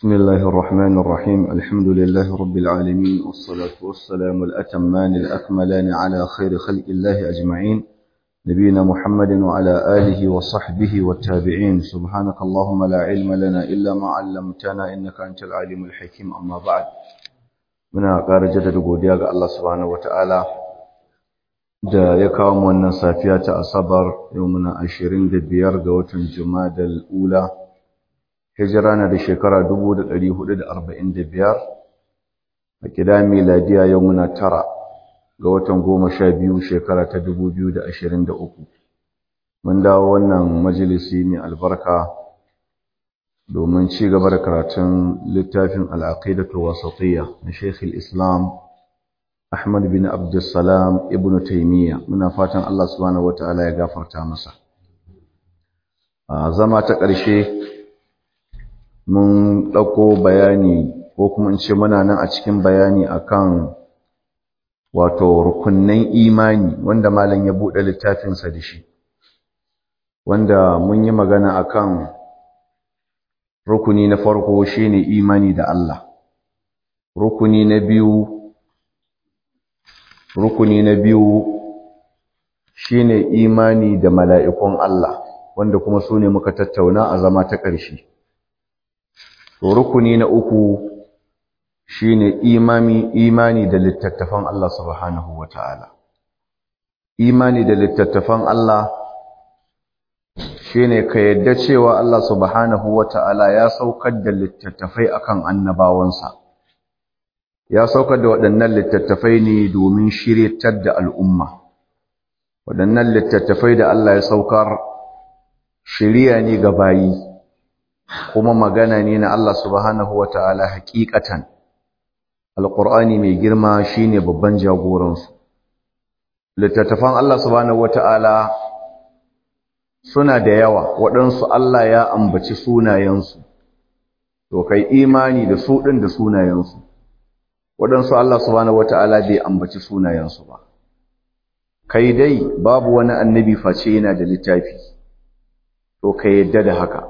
بسم الله الرحمن الرحيم الحمد لله رب العالمين والصلاة والسلام الأتمان الأكملان على خير خلق الله أجمعين نبينا محمد وعلى آله وصحبه والتابعين سبحانك اللهم لا علم لنا إلا ما علمتنا إنك أنت العليم الحكيم أما بعد muna ƙara jaddada godiya ga Allah subhanahu wataala da ya kawo mu wannan safiya ta Asabar yau muna 25 ga watan Jumadal Ula hijira na da shekara 1445 a kida miladiya yau muna 9 ga watan 12 shekara ta 2023 mun dawo wannan majalisi mai albarka domin ci gaba da karatun littafin al-aqidatu wasatiyya na Sheikh al-Islam Ahmad bin Abdussalam Ibn Taymiyyah muna fatan Allah subhanahu wataala ya gafarta masa zama ta ƙarshe mun ɗauko bayani ko kuma in ce muna nan a cikin bayani akan wato rukunnan imani wanda malam ya buɗe littafinsa da shi wanda mun yi magana akan rukuni na farko shine imani da Allah rukuni na biyu shine imani da mala'ikun Allah wanda kuma su ne muka tattauna a zama ta ƙarshe rukuni na uku shine imani da littattafan Allah subhanahu wataala imani da littattafan Allah shine ka yadda cewa Allah subhanahu wataala ya saukar da littattafai akan annabawansa ya saukar da waɗannan littattafai ne domin shiryatar da al'umma waɗannan littattafai da Allah ya saukar shiriya ne ga bayi kuma magana ne na Allah subhanahu wataala hakikatan alqur'ani mai girma shine babban jagoransu littattafan Allah subhanahu wataala suna da yawa waɗansu Allah ya ambaci sunayensu to kai imani da su ɗin da sunayensu waɗansu Allah subhanahu wata'ala bai ambaci sunayensu ba kai dai babu wani annabi face yana da littafi to ka yadda da haka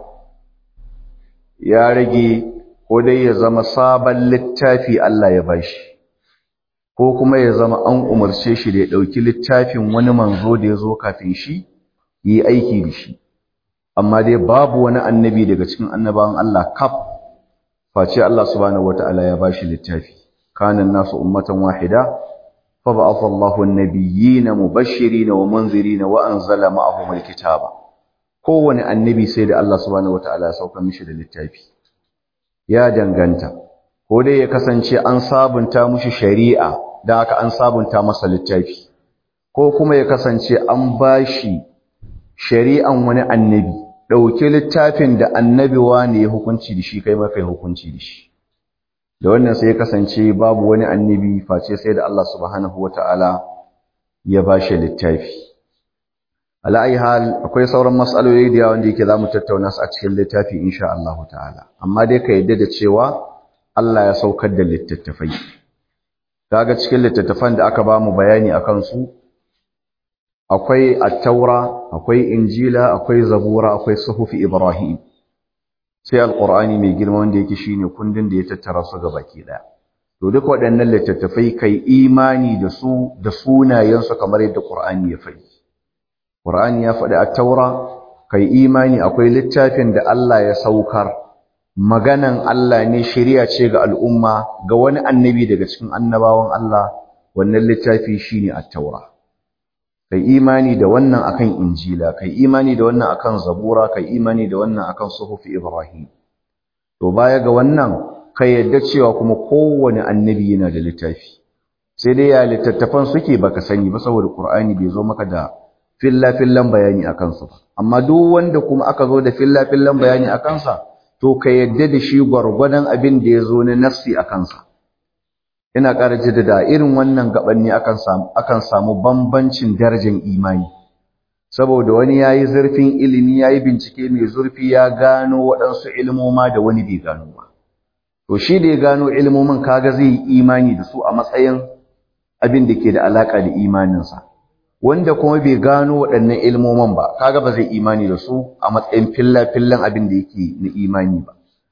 ya rage ko dai ya zama sabon littafi Allah ya bashi ko kuma ya zama an umarce shi da ya ɗauki littafin wani manzo da ya zo kafin shi yi aiki da shi amma dai babu wani annabi daga cikin annabawan Allah kaf face Allah subhanahu wataala ya bashi littafi kana nasu ummatan wahida fa ba'atha Allahu an-nabiyyina mubashirin wa munzirin wa anzala ma'ahum al-kitaba kowane annabi sai da Allah subhanahu wataala ya sauka mishi da littafi ya danganta ko dai ya kasance an sabunta mishi shari'a dan haka an sabunta masa littafi ko kuma ya kasance an bashi shari'an wani annabi ɗauki littafin da annabi wane ya hukunci da shi kai ma kai hukunci da shi da wannan sai ya kasance babu wani annabi face sai da Allah subhanahu wata'ala ya bashi littafi ala ayi hal akwai sauran mas'aloli da yawa wanda yake zamu tattauna su a cikin littafi insha Allah ta'ala amma dai ka yadda da cewa Allah ya saukar da littattafai kaga cikin littattafan da aka ba mu bayani akan su akwai at-taura akwai injila akwai zabura akwai suhufi ibrahim sai alqur'ani mai girma wanda yake shine kundin da ya tattara su gabaki daya to duk waɗannan littattafai kai imani da su da sunayen su kamar yadda qur'ani ya faɗi qur'ani ya faɗi at-taura kai imani akwai littafin da Allah ya saukar maganan Allah ne shari'a ce ga al'umma ga wani annabi daga cikin annabawan Allah wannan littafi shine at-taura kai imani da wannan akan injila kai imani da wannan akan zabura kai imani da wannan akan suhufi ibrahim to baya ga wannan kai yadda cewa kuma kowane annabi yana da littafi sai dai ya littattafan suke baka sani ba saboda qur'ani bai zo maka da fillafillan bayani akan su ba amma duk wanda kuma aka zo da fillafillan bayani akan sa to kai yadda da shi gwargwadon abin da ya zo na nafsi akan sa ina ƙara jaddada irin wannan gaban ne akan samu bambancin darajar imani saboda wani yayi zurfin ilimi yayi bincike mai zurfi ya gano waɗansu ilmoma da wani bai gano ba to shi da ya gano ilmomin kaga zai yi imani da su a matsayin abin da ke da alaka da imaninsa wanda kuma bai gano waɗannan ilmomin ba kaga ba zai imani da su a matsayin fillan abin da yake na imani ba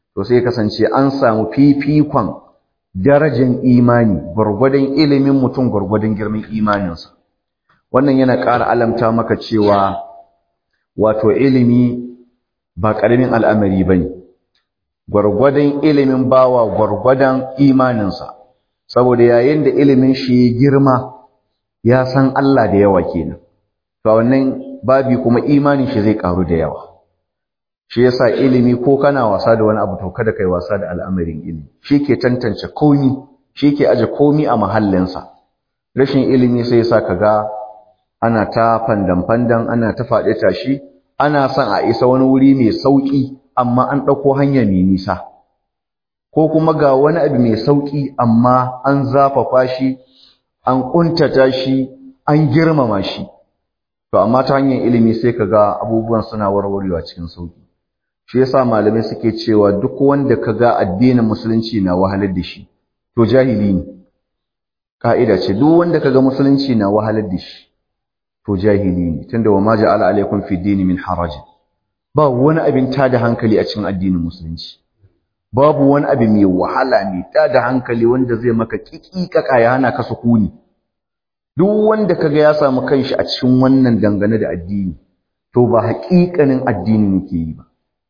to sai kasance an samu fifikon darajar imani gwargwadon ilimin mutum gwargwadon girman imaninsa. Wannan yana ƙara alamta maka cewa wato ilimi ba ƙaramin al'amari bane. Gwargwadon ilimin bawa gwargwadon imaninsa, saboda yayin da ilimin shi girma ya san Allah da yawa kenan, to wannan babi kuma imanin shi zai ƙaru da yawa. Shi yasa ilimi ko kana wasa da wani abu to kada kai wasa da al'amarin ilimi. Shi ke tantance komi, shi ke aje komi a mahallinsa. Rashin ilimi sai yasa kaga ana ta fandan-fandan, ana ta faɗi tashi, ana son a isa wani wuri mai sauƙi amma an ɗauko hanya mai nisa. Ko kuma ga wani abu mai sauƙi amma an zafafa shi, an ƙuntata shi, an girmama shi. To amma ta hanyar ilimi sai kaga abubuwan suna warwarewa cikin sauƙi. Shi yasa malamai suke cewa duk wanda kaga addinin musulunci na wahalar da shi to jahili ne. Ka'ida ce duk wanda kaga musulunci na wahalar da shi to jahili ne, tunda wa ma ja'ala alaikum fi dini min haraj. Ba wani abin tada hankali a cikin addinin musulunci. Babu wani abu mai wahala mai tada hankali wanda zai maka kikikaka ya hana ka sukuni. Duk wanda kaga ya samu kanshi a cikin wannan dangane da addini to ba haƙiƙanin addini yake yi ba.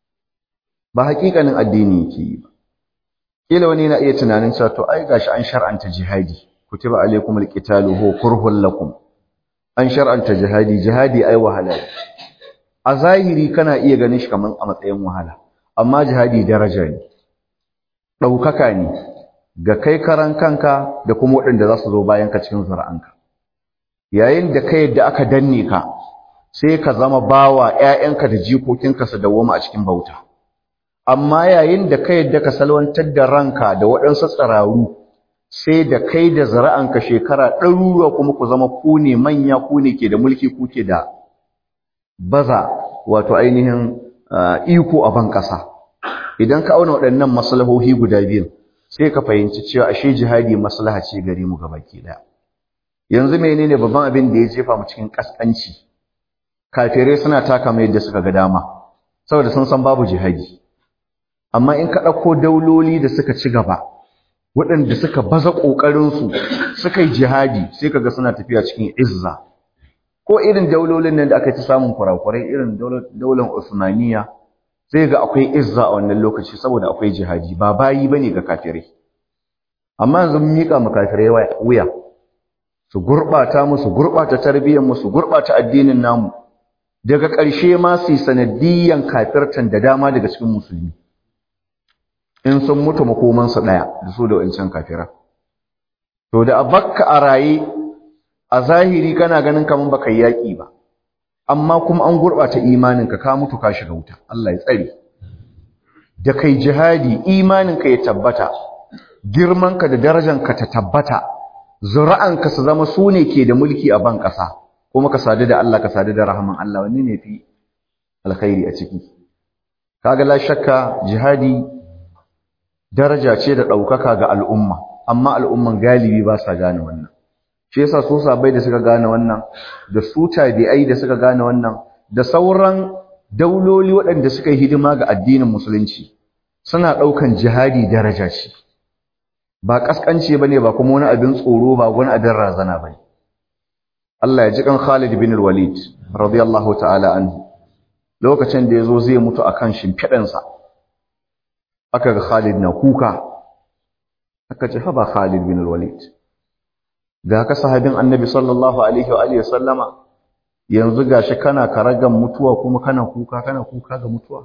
Ba haƙiƙanin addini yake yi ba. Kila wani yana iya tunanin cewa to ai gashi an shar'anta jihadi, kutiba alaikumul qitalu huwa kurhul lakum. An shar'anta jihadi ai wahala. A zahiri kana iya ganin shi kaman a matsayin wahala, amma jihadi daraja ne. Ɗaukaka ne ga kai karan kanka da kuma waɗanda za su zo bayan ka cikin zuri'anka. Yayin da kai yadda aka danne ka, sai ka zama bawa ƴaƴanka da jikokinka su dawwama a cikin bauta. Amma yayin da kai yadda ka salwantar da ranka da waɗansu tsiraru, sai da kai da zuri'anka shekara ɗaruruwa kuma ku zama ku ne manya, ku ne ke da mulki, ku ke da baza wato ainihin iko a ban ƙasa. Idan ka auna waɗannan maslahohi guda biyun, sai ka fahimci cewa ashe jihadi maslaha ce gare mu gabaki ɗaya. Yanzu menene babban abin da ya jefa mu cikin kaskanci? Kafirai suna taka mai yadda suka ga dama saboda sun san babu jihadi. Amma in ka ɗauko dauloli da suka ci gaba, waɗanda suka baza ƙoƙarinsu suka yi jihadi, sai kaga suna tafiya cikin izza. Ko irin daulolin nan da aka ci samun kurakurai irin daular Usmaniya, sai ga akwai izza a wannan lokaci saboda akwai jihadi, ba bayi bane ga kafirai. Amma yanzu mun miƙa mu kafirai wuya, su gurɓata mu, su gurɓata tarbiyyar mu, su gurɓata addinin namu. Daga ƙarshe ma su yi sanadiyyan kafirtan da dama daga cikin musulmi. In sun mutu makomansu ɗaya da su da wancan kafira. To da abakka a raye, a zahiri kana ganin kaman baka yi yaƙi ba, amma kuma an gurɓata imaninka, ka mutu ka shiga wuta, Allah ya tsare. Da kai jihadi imaninka ya tabbata, girmanka da darajanka ta tabbata, zuri'anka su zama su ne ke da mulki a ban ƙasa, kuma ka sadu da Allah, ka sadu da rahaman Allah, wanne ne fi alkhairi a ciki? Kaga la shakka jihadi daraja ce da ɗaukaka ga al'umma, amma al'umman galibi ba sa gane wannan. Shi yasa su sabai da suka gane wannan, da su tabi'ai da suka gane wannan, da sauran dauloli waɗanda suka yi hidima ga addinin musulunci, suna ɗaukan jihadi daraja ce. Ba ƙasƙance ba ne, ba kuma wani abin tsoro, ba wani abin razana ba ne. Allah ya ji kan Khalid bin Walid, radiyallahu ta'ala anhu, lokacin da ya zo zai mutu a kan shimfiɗansa, aka ga Khalid na kuka, aka ce, haba Khalid bin Walid, ga ka sahabin annabi sallallahu alaihi wa alihi sallama, yanzu gashi kana karagan mutuwa kuma kana kuka ga mutuwa.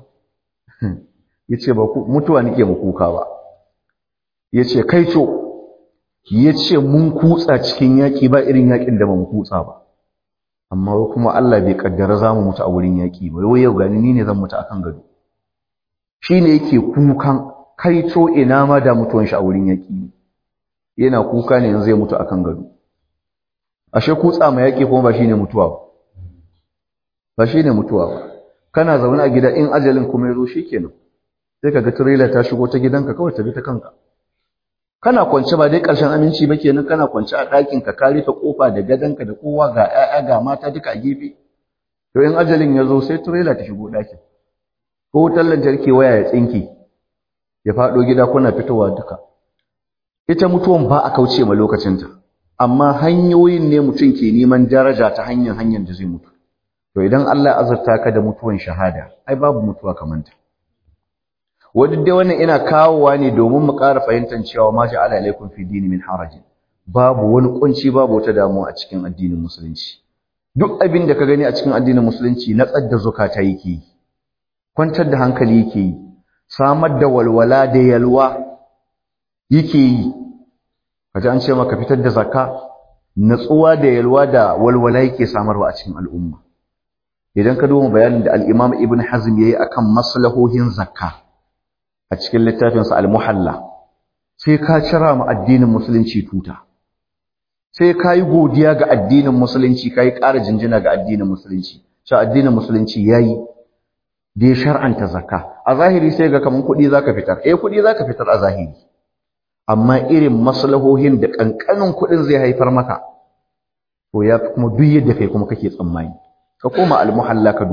Yace ba mutuwa nake mu kuka ba. Yace kai to, yace mun kutsa cikin yaki ba irin yakin da ba mu kutsa ba. Amma kuma Allah bai kaddara zamu mutu a wurin yaki ba. Wai yau gani ni ne zan mutu akan gado. Shine yake kukan kai to ina ma da mutuwan shi a wurin yaki. Yana kuka ne yanzu zai mutu akan gado. Ashe kutsa ma yaki kuma ba shine mutuwa ba. Ba shine mutuwa ba. Kana zaune a gida in ajalin kuma yazo shikenan. Sai kaga trailer ta shigo ta gidanka kawai ta bi ta kanka. Kana kwance ba dai ƙarshen aminci ba kenan, kana kwance a ɗakin ka rufe kofa da gadanka da kowa ga ƴaƴa ga mata duka a gefe. To in ajalin yazo sai trailer ta shigo ɗakin. Ko wutar lantarki waya ya tsinke. ya faɗo gida kuna fitowa duka. Ita mutuwan ba a kauce ma lokacinta, amma hanyoyin ne mutum ke neman daraja ta hanyar da zai mutu. To idan Allah ya azurta ka da mutuwan shahada, ai babu mutuwa kamanta. Wadda dai wannan ina kawowa ne domin mu ƙara fahimtar cewa ma ja'ala alaikum fi dini min harajin. Babu wani kunci, babu wata damuwa a cikin addinin musulunci. Duk abin da ka gani a cikin addinin musulunci na tsadda zukata yake yi, kwantar da hankali yake yi, samar da walwala da yalwa yake yi. Kaji an ce maka fitar da zakka, natsuwa da yalwa da walwala yake samarwa a cikin al'umma. Idan ka duba bayanin da al-Imam Ibn Hazm yayi akan maslahohin zakka a cikin littafinsa Al-Muhalla, sai ka cira mu addinin musulunci tuta. Sai ka yi godiya ga addinin musulunci, ka yi ƙara jinjina ga addinin musulunci, cewa addinin musulunci ya yi da ya shar'anta zakka. A zahiri sai ga kaman kuɗi za ka fitar, kuɗi za ka fitar a zahiri, amma irin maslahohin da ƙanƙanin kuɗin zai haifar maka, to ya fi kuma duk yadda kai kuma kake tsammani. Ka koma Al-Muhalla ka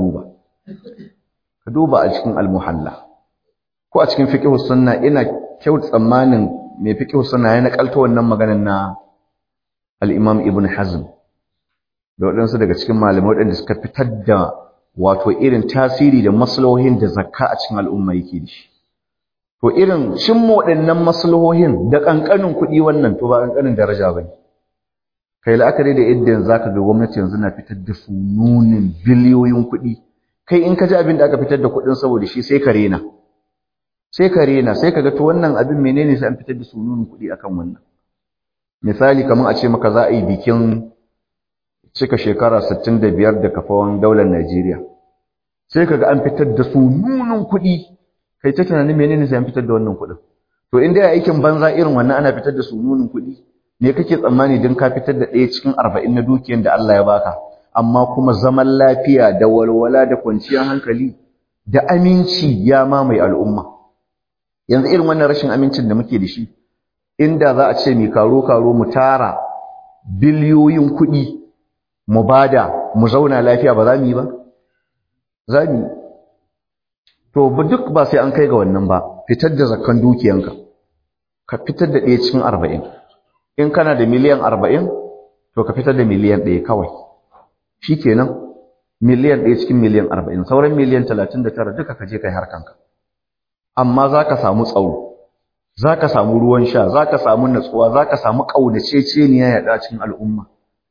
duba a cikin Al-Muhalla. Ko a cikin fiqh sunna ina kyauta tsammanin mai fiqh sunna ya nakalta wannan maganar na al-Imam Ibn Hazm da waɗansu daga cikin malamai waɗanda suka fitar da wato irin tasiri da maslahohin da zakka a cikin al'umma yake da shi. To irin cimma waɗannan maslahohin da ƙanƙanin kuɗi wannan to ba ƙanƙanin daraja bane. Kai la'akari da yadda zaka ga gwamnati yanzu na fitar da sununin biliyoyin kuɗi. Kai in ka ji abin da aka fitar da kuɗin saboda shi sai ka rena. Sai ka ga to wannan abin menene sai an fitar da sununin kuɗi akan wannan. Misali kamar a ce maka za a yi bikin cika shekara 65 da kafawan daular Najeriya. Sai kaga an fitar da sununin kuɗi. Kai ta tunanin menene sai an fitar da wannan kuɗin. To in dai aikin banza irin wannan ana fitar da sununin kuɗi, me kake tsammani din ka fitar da ɗaya cikin 40 na dukiyar da Allah ya baka, amma kuma zaman lafiya da walwala da kwanciyar hankali da aminci ya mamaye al'umma. Yanzu irin wannan rashin amincin da muke da shi, inda za a ce mu karo mu tara biliyoyin kuɗi mu bada mu zauna lafiya ba za mu yi ba? Za mu yi. To duk ba sai an kai ga wannan ba, fitar da zakkan dukiyanka, ka fitar da ɗaya cikin 40. In kana da miliyan 40, to ka fitar da miliyan 1 kawai. Shi kenan, miliyan 1 cikin miliyan 40, sauran miliyan 39 duka ka je kai harkanka. Amma za ka samu tsaro, za ka samu ruwan sha, za ka samu natsuwa, za ka samu ƙaunaceceniya yaɗa cikin al'umma.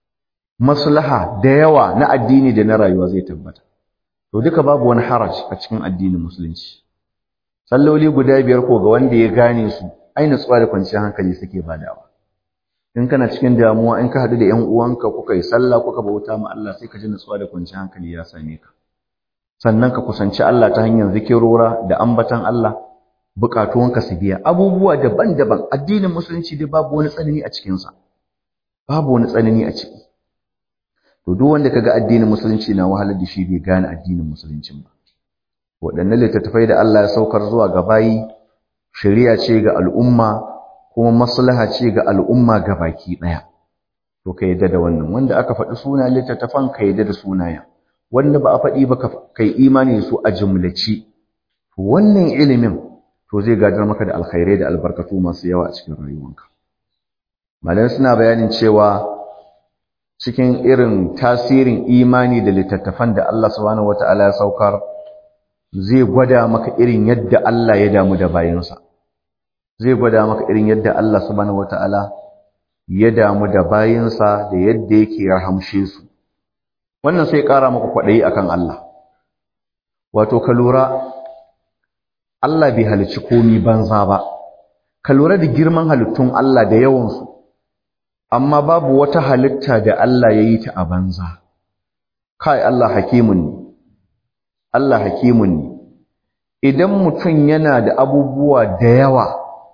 Maslaha da yawa na addini da na rayuwa zai tabbata. To duka babu wani haraj a cikin addinin musulunci. Salloli guda 5 ko ga wanda ya gane su, ai natsuwa da kwanciyar hankali suke badawa. In kana cikin damuwa, in ka haɗu da ƴan uwanka kuka yi sallah kuka bauta ma Allah, sai ka ji natsuwa da kwanciyar hankali ya same ka. Sannan ka kusanci Allah ta hanyar zikirora da ambatan Allah, buƙatuwanka su biya. Abubuwa daban-daban, addinin musulunci dai babu wani tsanani a cikinsa. Babu wani tsanani a ciki. To duk wanda kaga addinin musulunci na wahalar da shi bai gane addinin musuluncin ba. Waɗannan littattafai da Allah ya saukar zuwa ga bayi, shari'a ce ga al'umma kuma maslaha ce ga al'umma gabaki ɗaya. To ka yadda da wannan, wanda aka faɗi suna littattafan ka yadda da sunayen. Wanda ba a faɗi ba kai imani da su a jumlaci. To wannan ilimin to zai gadar maka da alkhairai da albarkatu masu yawa a cikin rayuwanka. Malamai suna bayanin cewa cikin irin tasirin imani da littattafan da Allah subhanahu wata'ala ya saukar, zai gwada maka irin yadda Allah ya damu da bayinsa. Zai gwada maka irin yadda Allah subhanahu wata'ala ya damu da bayinsa da yadda yake rahamshe su. Wannan sai ƙara maka kwaɗayi akan Allah. Wato ka lura, Allah bai halicci komi banza ba. Ka lura da girman halittun Allah da yawansu. Amma babu wata halitta da Allah ya yi ta a banza. Kai Allah hakimun ne. Allah hakimun ne. Idan mutum yana da abubuwa da yawa,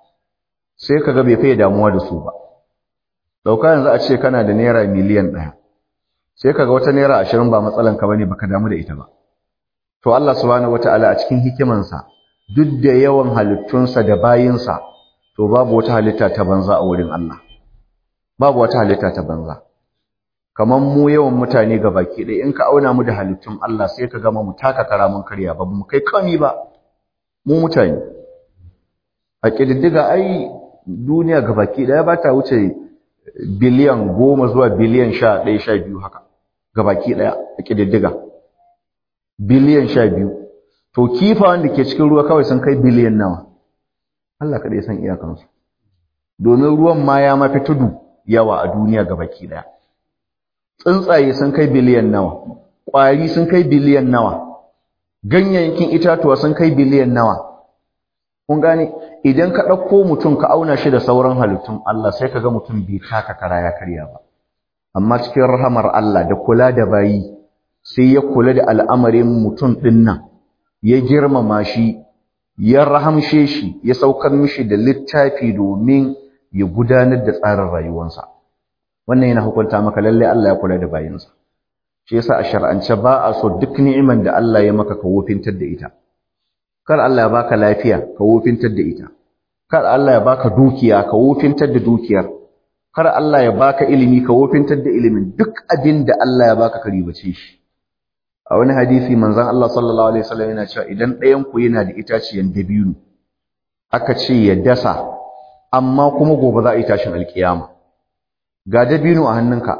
sai kaga bai fiye damuwa da su ba. Dauka yanzu a ce kana da naira miliyan 1. Sai kaga wata naira 20 ba matsalanka bane, baka damu da ita ba. To Allah subhanahu wataala a cikin hikimansa, duk da yawan halittunsa da bayinsa, to babu wata halitta ta banza a wurin Allah. Babu wata halitta ta banza. Kaman mu yawan mutane gabaki ɗaya, in ka auna mu da halittun Allah sai ka gama mu taka karamin karya ba mu kai kami ba. Mu mutane. a ƙididdiga ai duniya gabaki ɗaya ba ta wuce biliyan 10 zuwa biliyan 11 12 haka gabaki ɗaya a ƙididdiga biliyan 12 to kifawan da ke cikin ruwa kawai sun kai biliyan nawa Allah kaɗai san iyakansu domin ruwan ma ya mafi tudu yawa a duniya gabaki ɗaya tsuntsaye sun kai biliyan nawa ƙwari sun kai biliyan nawa ganyayyakin itatuwa sun kai biliyan nawa kun gane idan ka ɗauko mutum ka auna shi da sauran halittun Allah sai ka ga mutum bai taka kara ya karya ba amma cikin rahamar Allah da kula da bayi sai ya kula da al'amarin mutum ɗin nan ya girmama shi ya rahamshe shi ya saukar mishi da littafi domin ya gudanar da tsarin rayuwarsa wannan yana hukunta maka lalle Allah ya kula da bayinsa shi yasa a shar'ance ba a so duk ni'iman da Allah ya maka ka wofintar da ita kar Allah ya baka lafiya ka wofintar da ita kar Allah ya baka dukiya ka wofintar da dukiyar kar Allah ya baka ilimi ka wofintar da ilimin duk abin da Allah ya baka ka ribace shi a wani hadisi manzon Allah sallallahu alaihi wasallam yana cewa idan ɗayan ku yana da itaciyan dabino aka ce ya dasa amma kuma gobe za a yi tashin alkiyama ga dabino a hannunka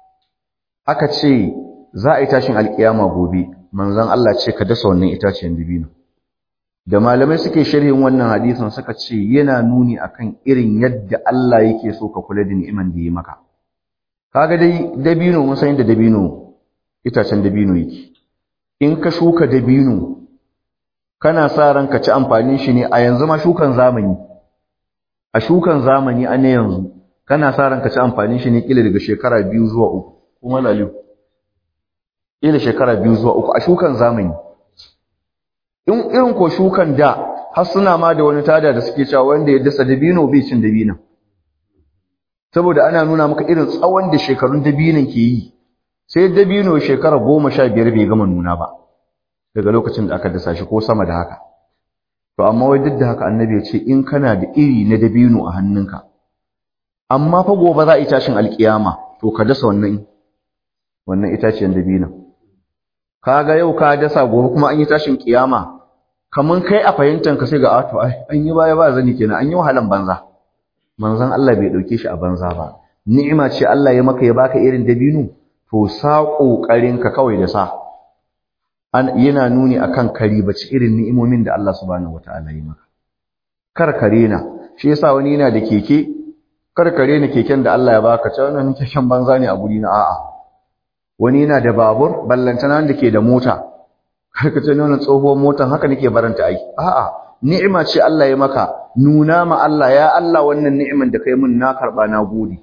aka ce za a yi tashin alkiyama gobe manzon Allah ce ka dasa wannan itaciyan dabino da malamai suke sharhin wannan hadisin suka ce yana nuni akan irin yadda Allah yake so ka kula da ni'iman da ya maka kaga dai dabino mun san da dabino itacen dabino yake in ka shuka dabino kana sa ran ka ci amfanin shi ne a yanzu ma shukan zamani a shukan zamani a ne yanzu kana sa ran ka ci amfanin shi ne kila daga shekara 2 zuwa 3 kuma laliu kila shekara 2 zuwa 3 a shukan zamani in irin ko shukan da har suna ma da wani tada da suke cewa wanda ya dasa dabino bai cin dabino saboda ana nuna maka irin tsawon da shekarun dabinon ke yi sai dabino shekara 15 bai gama nuna ba daga lokacin da aka dasa shi ko sama da haka to amma wai duk da haka annabi ya ce in kana da iri na dabino a hannunka amma fa gobe za a yi tashin alkiyama to ka dasa wannan itaciyar dabino kaga yau ka dasa gobe kuma an yi tashin kiyama kaman kai a fahimtan ka sai ga to ai an yi baya ba zani kenan an yi wahalan banza manzon Allah bai dauke shi a banza ba ni'ima ce Allah ya maka ya baka irin dabino to sa kokarin ka kawai da sa yana nuni akan karibaci irin ni'imomin da Allah subhanahu wataala ya maka karkare na shi yasa wani yana da keke karkare na keken da Allah ya baka ce wannan keken banza ne a guri na a'a wani yana da babur ballantana da ke da mota karkace ne wannan tsohuwar motan haka nake baranta ai a'a ni'ima ce Allah ya maka nuna ma Allah ya Allah wannan ni'iman da kai mun na karba na gode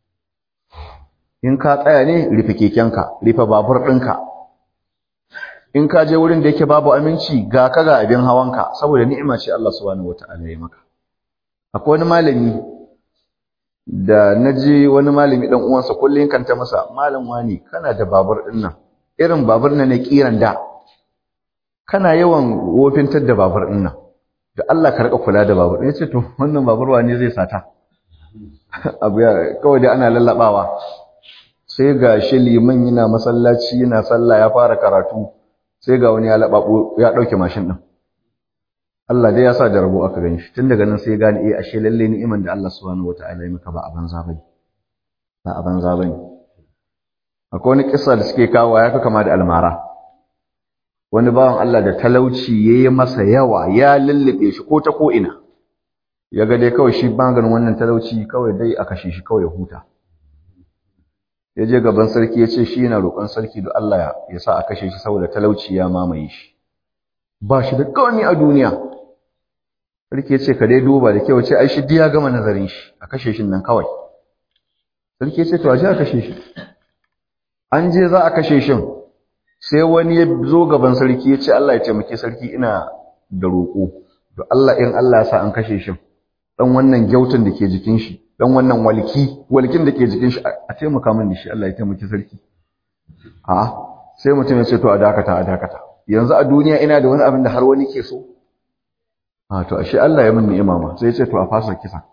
in ka tsaya ne rufe kekenka rufe babur ɗinka in ka je wurin da yake babu aminci ga ka ga abin hawanka saboda ni'ima ce Allah subhanahu wataala ya maka akwai wani malami da naji wani malami dan uwansa kullun kanta masa malam wani kana da babur din nan irin babur nan ne kiran da kana yawan wofintar da babur din nan da Allah ka rika kula da babur yace to wannan babur wani zai sata abu ya kawai dai ana lallabawa sai ga shi liman yana masallaci yana sallah ya fara karatu sai ga wani ya lababo ya dauke mashin din Allah dai ya sa da rabo aka gani shi tun daga nan sai gane ashe lalle ni'iman da Allah subhanahu wataala ya maka ba a banza bane akwai wani kissa da suke kawo ya fi kama da almara wani bawan Allah da talauci yayi masa yawa ya lullube shi ko ta ko ina ya ga dai kawai shi bangan wannan talauci kawai dai aka kashe shi kawai ya huta ya je gaban sarki ya ce shi yana roƙon sarki da Allah ya sa a kashe shi saboda talauci ya mamaye shi ba shi da kawai a duniya sarki ya ce ka dai duba da kyau ce ai shi ya gama nazarin shi a kashe shi nan kawai sarki ya ce to a je a kashe shi an je za a kashe shi sai wani ya zo gaban sarki ya ce Allah ya taimake sarki ina da roƙo to Allah in Allah ya sa an kashe shi dan wannan gyautan da ke jikin shi dan wannan walkin da ke jikin shi a taimaka min da shi Allah ya taimake sarki sai mutum ya ce to a dakata yanzu a duniya ina da wani abin da har wani ke so to ashe Allah ya min ni'ima ma sai ya ce to a fasa kisa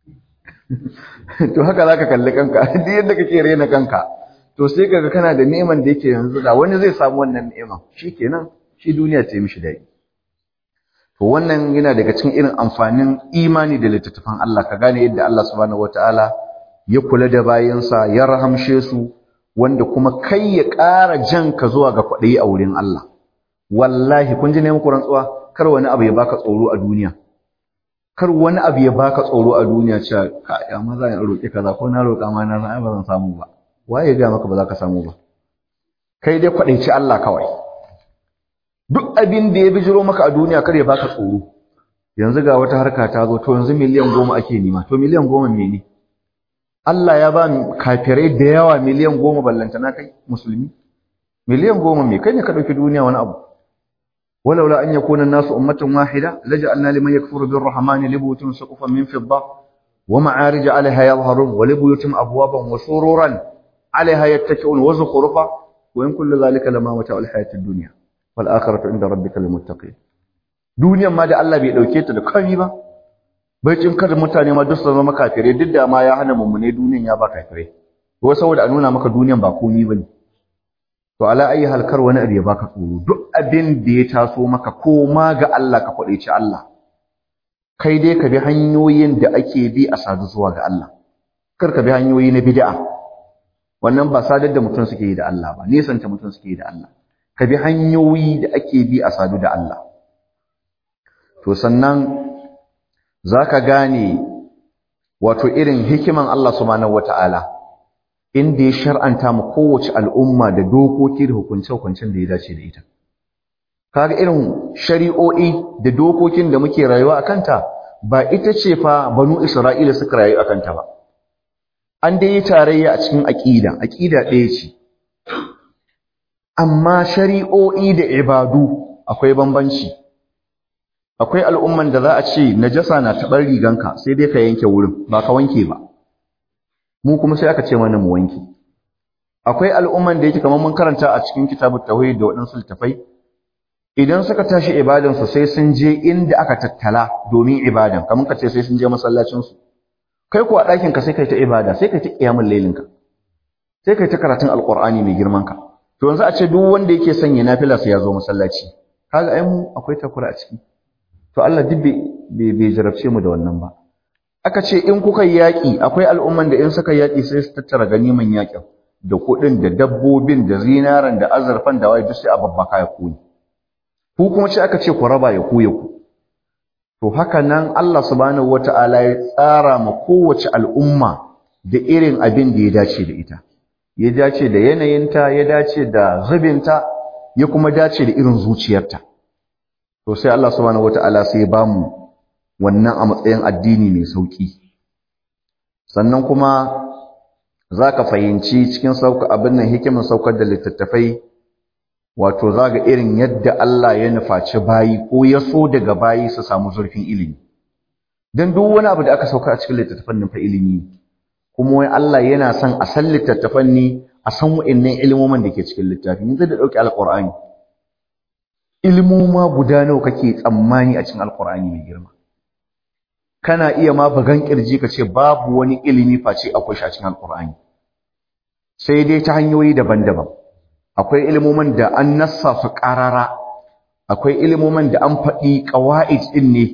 to haka zaka kalli kanka duk yadda kake rena kanka to sai kaga kana da ni'iman da yake yanzu da wani zai samu wannan ni'ima shikenan shi duniya ta yi mishi dadi to wannan yana daga cikin irin amfanin imani da littattafan Allah ka gane yadda Allah subhanahu wataala ya kula da bayansa ya rahamshe su wanda kuma kai ya ƙara jan ka zuwa ga kwaɗayi a wurin Allah wallahi kun ji ne muku rantsuwa kar wani abu ya baka tsoro a duniya kar wani abu ya baka tsoro a duniya cewa ka ya ma zan roƙi kaza ko na roƙa ma na ba zan samu ba waye ga maka ba za ka samu ba kai dai kwaɗaici Allah kawai duk abin da ya bijiro maka a duniya kar ya baka tsoro yanzu ga wata harka ta zo to yanzu miliyan 10 ake nima to miliyan 10 mene Allah ya ba kafirai da yawa miliyan 10 ballantana kai musulmi miliyan 10 me kai ne ka dauki duniya wani abu walaula an yakuna an-nasu ummatan wahida laj'alna liman yakfuru bir-rahmani libuyutin suqufan min fidda wa ma'arij 'alayha yadhharun wa libuyutin abwaban wa sururan 'alayha yattaki'un wa zukhrufa wa in kullu dhalika lama mata'ul hayatid dunya wal akhiratu 'inda rabbika lil muttaqin duniyan ma da Allah bai dauke ta da komai ba bai cin kada mutane ma duk su zama kafirai duk da ma ya hana mummune duniyan ya ba kafirai ko saboda a nuna maka duniyan ba komai bane to ala ayi halkar wani abu ya baka tsoro duk abin da ya taso maka ko ma ga Allah ka kwadaici Allah kai dai ka bi hanyoyin da ake bi a sadu zuwa ga Allah kar ka bi hanyoyi na bid'a wannan ba sadar da mutum suke yi da Allah ba nesanta mutum suke yi da Allah ka bi hanyoyi da ake bi a sadu da Allah to sannan zaka gane wato irin hikiman Allah subhanahu wataala inda ya shar'anta mu kowace al'umma da dokoki da hukunce-hukuncen da ya dace da ita kaga irin shari'o'i da dokokin da muke rayuwa akan ta ba ita ce fa banu Isra'ila suka rayu akan ta ba an dai yi tarayya a cikin aqida ɗaya ce amma shari'o'i da ibadu akwai bambanci akwai al'umman da za a ce najasa na taɓar riganka sai dai ka yanke wurin ba ka wanke ba mu kuma sai aka ce mana mu wanke akwai al'umman da yake kamar mun karanta a cikin kitabut tauhid da waɗansu littafai idan suka tashi ibadan su sai sun je inda aka tattala domin ibadan kamar ka ce sai sun je masallacin su kai ko a ɗakin ka sai kai ta ibada sai kai ta qiyamul lailin ka sai kai ta karatun alqur'ani mai girman ka to yanzu a ce duk wanda yake son ya nafila sai ya zo masallaci kaga ai mu akwai takura a ciki to Allah duk bai jarabce mu da wannan ba aka ce in kuka yaƙi akwai al'umman da in suka yaƙi sai su tattara ganiman yaƙin da kuɗin da dabbobin da zinaran da azurfan da waye duk sai a babbaka ya koyi ku kuma ce aka ce ku raba ya koye ku to haka nan Allah subhanahu wata'ala ya tsara ma kowace al'umma da irin abin da ya dace da ita ya dace da yanayinta ya dace da zubinta ya kuma dace da irin zuciyarta to sai Allah subhanahu wata'ala sai ya bamu wannan a matsayin addini mai sauki sannan kuma zaka fahimci cikin abin nan hikimin saukar da littattafai wato zaga irin yadda Allah ya nufaci bayi ko ya so daga bayi su samu zurfin ilimi dan duk wani abu da aka sauka a cikin littattafan nan fa ilimi kuma wai Allah yana son a san littattafan ne a san wa'annan ilimoman da ke cikin littafin yanzu da dauki alqur'ani ilimoma guda nawa kake tsammani a cikin alqur'ani mai girma kana iya ma bagan kirji ka ce babu wani ilimi face akwai shi a cikin alqur'ani sai dai ta hanyoyi daban-daban akwai ilimoman da an nassa su qarara akwai ilimoman da an faɗi qawaid din ne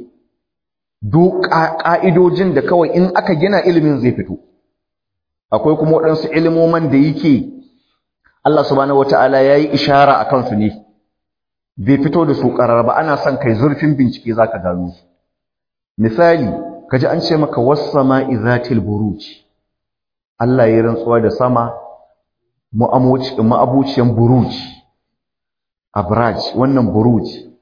ƙa'idojin da kawai in aka gina ilimin zai fito akwai kuma waɗansu ilimoman da yake Allah subhanahu wataala yayi ishara akan su ne bai fito da su qarara ba ana son kai zurfin bincike zaka gano su misali kaji an ce maka was-sama'i zatil buruj Allah ya rantsuwa da sama ma'abuciyan buruj abraj wannan buruj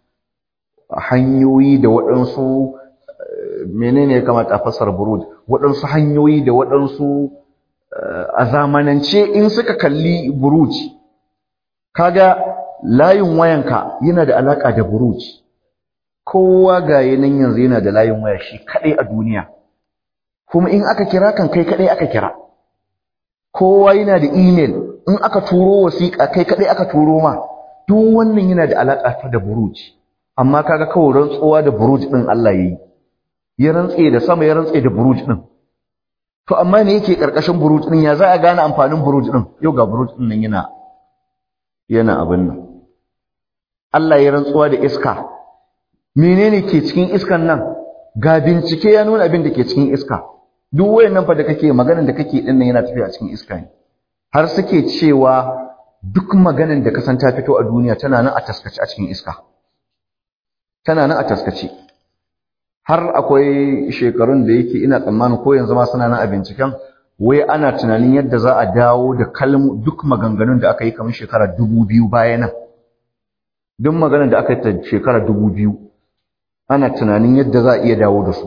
hanyoyi da waɗansu menene ya kamata a fassara buruj waɗansu hanyoyi da waɗansu a zamanance in suka kalli buruj kaga layin wayanka yana da alaka da buruj kowa ga yanan yanzu yana da layin waya shi kadai a duniya kuma in aka kira kan kai kadai aka kira kowa yana da email in aka turo wasiƙa kai kadai aka turo ma duk wannan yana da alaka ta da buruj amma kaga kawai rantsuwa da buruj din Allah yayi ya rantse da sama ya rantse da buruj din to amma me yake karkashin buruj din ya za a gane amfanin buruj din yau ga buruj din nan yana abin nan Allah ya rantsuwa da iska menene ke cikin iskan nan ga bincike ya nuna abin da ke cikin iska duk wayannan fa da kake maganar da kake din nan yana tafiya a cikin iska ne har suke cewa duk maganar da ka san ta fito a duniya tana nan a taskace a cikin iska tana nan a taskace har akwai shekarun da yake ina tsammanin ko yanzu ma suna nan a binciken wai ana tunanin yadda za a dawo da duk maganganun da aka yi kamar shekara 2000 baya nan duk maganar da aka yi ta shekara 2000 ana tunanin yadda za a iya dawo da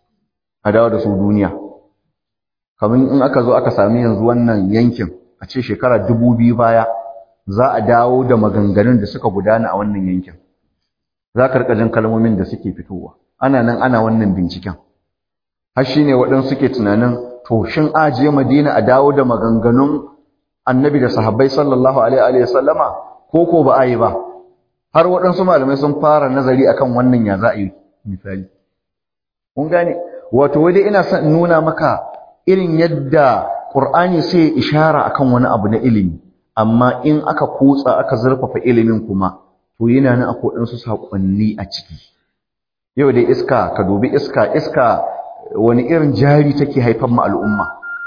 su duniya kamar in aka zo aka sami yanzu wannan yankin a ce shekara 2000 baya za a dawo da maganganun da suka gudana a wannan yankin za ka rika jin kalmomin da suke fitowa ana nan ana wannan binciken har shine waɗansu suke tunanin to shin ajiye Madina a dawo da maganganun Annabi da sahabbai sallallahu alaihi wa sallama ko ba a yi ba har waɗansu malamai sun fara nazari akan wannan ya za a yi misali kun gane wato wai dai ina son nuna maka irin yadda Qur'ani sai ishara akan wani abu na ilimi amma in aka kutsa aka zurfafa ilimin kuma to yana nan akwai ɗansu saƙonni a ciki yau dai iska ka dubi iska wani irin jari take haifar ma al'umma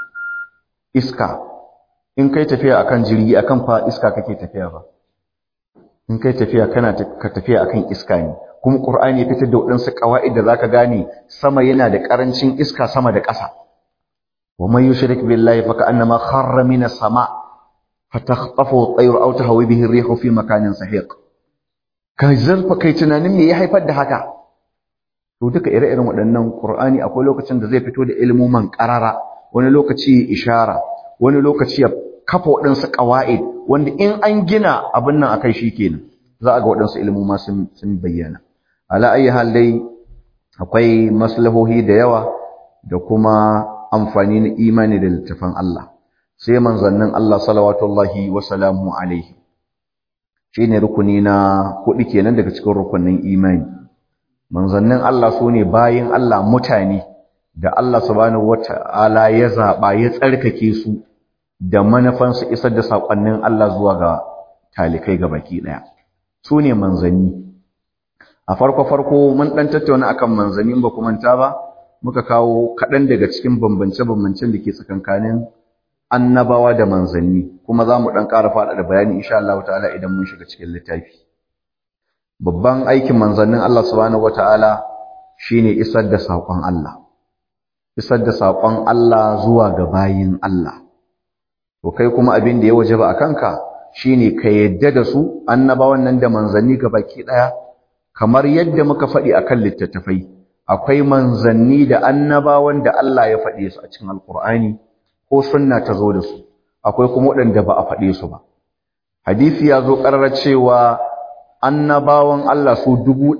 iska in kai tafiya akan jirgi akan fa iska kake tafiya ba in kai tafiya ka tafiya akan iska ne kuma Qur'ani ya fitar da waɗansu qawaid da zaka gane sama yana da ƙarancin iska sama da ƙasa wa man yushrik billahi fa ka'annama kharra minas sama' fatakhtafu at-tayru aw tahwi bihi ar-rihu fi makanin sahiq kai zarfa kai tunanin me ya haifar da haka to duka ire-iren waɗannan Qur'ani akwai lokacin da zai fito da ilmuman qarara wani lokaci ishara wani lokaci ya kafa waɗansu qawaid wanda in an gina abin nan akai shikenan za a ga waɗansu ilmuma sun bayyana ala ayi hal dai akwai maslahohi da yawa da kuma amfani na imani da littafin Allah sai manzannin Allah salawatullahi wa salamu alaihi shine rukuni na 4 kenan daga cikin rukunin imani manzannin Allah sune bayin Allah mutane da Allah subhanahu wataala ya zaba ya tsarkake su da manufan su isar da sakonnin Allah zuwa ga talikai gabaki daya sune manzanni a farko mun dan tattauna akan manzanni ba kuma manta ba muka kawo kadan daga cikin bambance-bambancen da ke tsakankanin annabawa da manzanni kuma za mu dan ƙara faɗa da bayani insha Allah ta'ala idan mun shiga cikin littafi babban aikin manzannin Allah subhanahu wataala shine isar da saƙon Allah isar da saƙon Allah zuwa ga bayin Allah to kai kuma abin da ya wajaba akanka shine ka yadda da su annabawan nan da manzanni gabaki daya kamar yadda muka faɗi akan littattafai akwai manzanni da annabawan da Allah ya faɗe su a cikin alqur'ani ko sunna ta zo da su akwai kuma waɗanda ba a faɗe su ba hadisi ya zo ƙarar cewa annabawan Allah su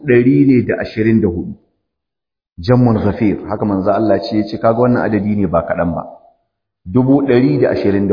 124 jammun ghafir haka manzo Allah ce yace kaga wannan adadi ne ba kaɗan ba 124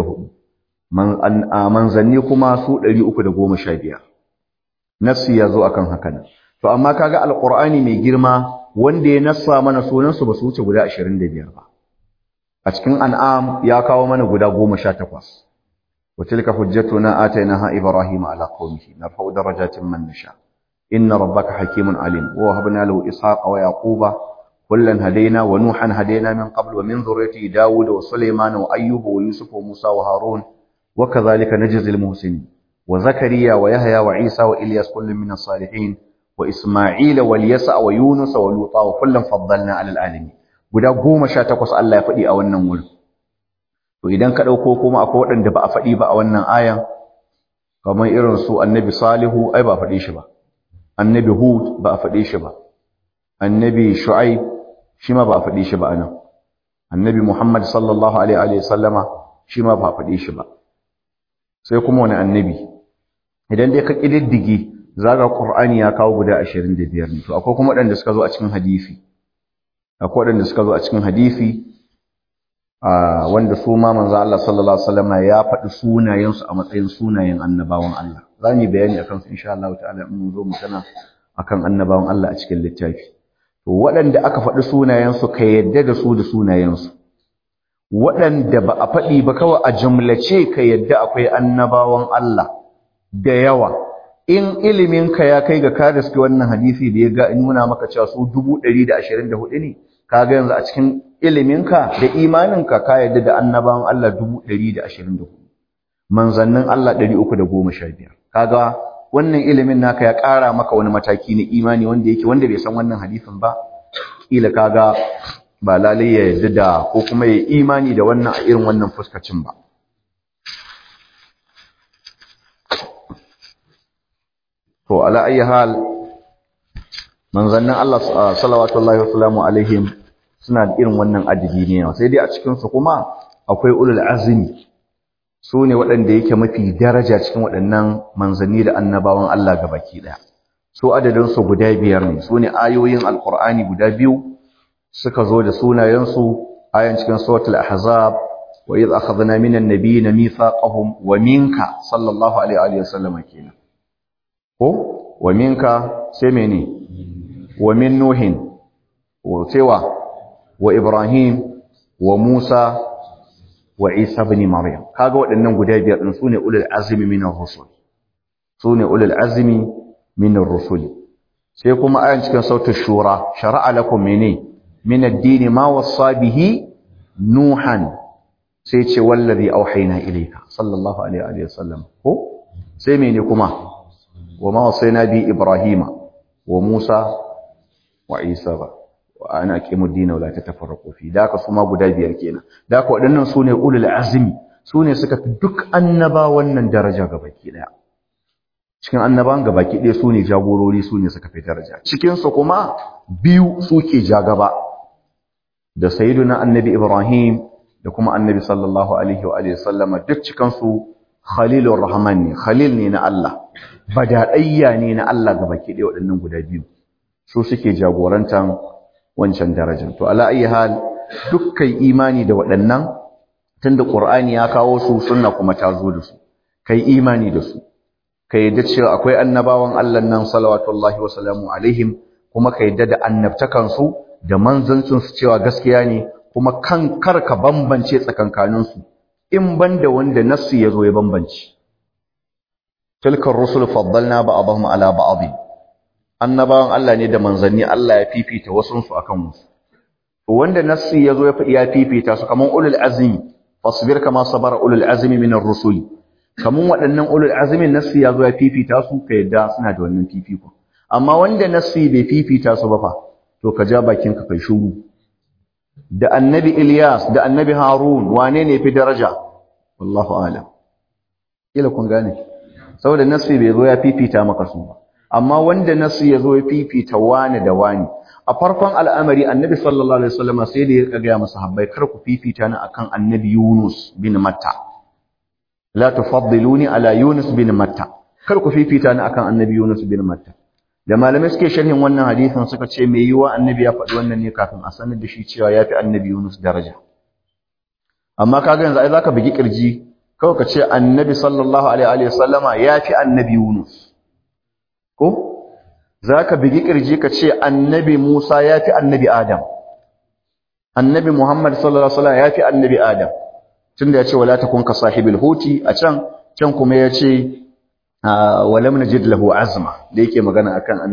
manzanni kuma su 315 nafsi ya zo akan haka nan to amma kaga alqur'ani mai girma wanda ya nassa mana sunan su ba su wuce guda 25 ba a cikin an'am ya kawo mana guda 18 wa tilka hujjatuna atainaha ibrahima ala qaumihi narfa'u darajatin man nasha inna rabbaka hakimun alim wa habna lahu ishaqa wa yaquba kullan hadaina wa nuhan hadaina min qabl wa min dhurriyyati daud wa sulaiman wa ayyub wa yusuf wa musa wa harun wa kadhalika najzi al muhsinin wa zakariya wa yahya wa isa wa ilyas kullun min as-salihin wa isma'ila wa yasa wa yunus wa luta wa kullan faddalna ala al-alamin guda 18 Allah ya faɗi a wannan wurin to idan ka dauko kuma akwai waɗanda ba a faɗi ba a wannan ayan kamar irin su annabi salihu ai ba a faɗi shi ba annabi hud ba a faɗi shi ba annabi shu'aib shi ma ba a faɗi shi ba anan annabi muhammad sallallahu alaihi wa sallama shi ma ba a faɗi shi ba sai kuma wani annabi idan dai ka kididdige zaga qur'ani ya kawo guda 25 ne to akwai kuma waɗanda suka zo a cikin hadisi wanda su ma manzo Allah sallallahu alaihi wasallam ya faɗi sunayensu a matsayin sunayen annabawan Allah zamu bayani akan su insha Allah ta'ala in mun zo mu sana akan annabawan Allah a cikin littafi to waɗanda aka faɗi sunayensu ka yadda da su da sunayensu waɗanda ba a faɗi ba kawai a jumlace ka yadda akwai annabawan Allah da yawa in iliminka ya kai ga ka riski wannan hadisi da ya ga nuna maka cewa su 124 ne kaga yanzu a cikin iliminka da imaninka ka yarda da annabawan Allah 124 manzannin Allah 315 kaga wannan ilimin naka ya ƙara maka wani mataki na imani wanda bai san wannan hadisin ba kila kaga ba lalai ya yarda da ko kuma ya imani da wannan a irin wannan fuskacin ba to ala ayi hal manzannin Allah sallallahu alaihim suna da irin wannan adadi ne sai dai a cikin su kuma akwai ulul azmi su ne waɗanda yake mafi daraja cikin waɗannan manzanni da annabawan Allah gabaki ɗaya su adadin su guda 5 ne su ne ayoyin alqur'ani guda 2 suka zo da sunayen su ayan cikin suratul ahzab wa idh akhadna minan nabiyina mithaqahum wa minka sallallahu alaihi wa sallam kenan ko wa minka sai mene wa min nuhin wa cewa wa ibrahim wa musa wa isa ibn maryam kaga waɗannan guda 5 din sune ulul azmi minar rusul sune ulul azmi minar rusul sai kuma ayan cikin sautul shura shar'a lakum mene min ad-din ma wassa bihi nuhan sai ce wallazi auhayna ilayka sallallahu alaihi wa sallam ko sai mene kuma وما وصينا به إبراهيم وموسى وعيسى وأنا أقيم الدين ولا تتفرقوا فيه ذاك سما غدا biyar kenan ذاك waɗannan sune ulul azmi sune suka fi duk annaba wannan daraja gabaki daya cikin annaban gabaki daya sune jagorori sune suka fi daraja cikin su kuma biyu suke jagaba da sayyiduna annabi Ibrahim da kuma annabi sallallahu alaihi wa alihi sallama duk cikin su Khalilur Rahman ne khalil ne na Allah badadayya ne na Allah gabaki ɗaya waɗannan guda biyu su suke jagorantan wancan darajar to ala ayi hal dukkan imani da waɗannan tunda Qur'ani ya kawo su sunna kuma ta zo da su kai imani da su kai yadda cewa akwai annabawan Allah nan salawatullahi wa salamu alaihim kuma kai yadda da annabtakan su da manzancin su cewa gaskiya ne kuma kan karka bambance tsakankanin su in banda wanda nassi yazo ya bambance tilkar rusul faddalna ba'dahum ala ba'd annabawan Allah ne da manzanni Allah ya fifita wasun su akan wasu to wanda nassi yazo ya fifita su kaman ulul azmi fasbir kama sabara ulul azmi minar rusul kaman waɗannan ulul azmi nassi yazo ya fifita su ka yadda suna da wannan fifiko amma wanda nassi bai fifita su ba fa to ka ja bakin ka kai shuru da annabi Ilyas da annabi Harun wane ne fi daraja wallahu a'lam kila kun gane saboda nassi bai zo ya fifita maka su ba amma wanda nassi ya zo ya fifita wani da wani a farkon al'amari annabi sallallahu alaihi wasallam sai da ya ga masahabbai kar ku fifita ni akan annabi Yunus bin Matta la tufaddiluni ala Yunus bin Matta kar ku fifita ni akan annabi Yunus bin Matta da malamai suke sharhin wannan hadisin suka ce me yiwa annabi ya faɗi wannan ne kafin a sanar da shi cewa yafi annabi Yunus daraja amma kaga yanzu ai zaka bugi kirji kawai ka ce annabi sallallahu alaihi wasallama yafi annabi Yunus ko zaka bugi kirji ka ce annabi Musa yafi annabi Adam annabi Muhammad sallallahu alaihi wasallam yafi annabi Adam tunda yace wala takun ka sahibil huti a can kuma yace walam najid lahu azma da yake magana akan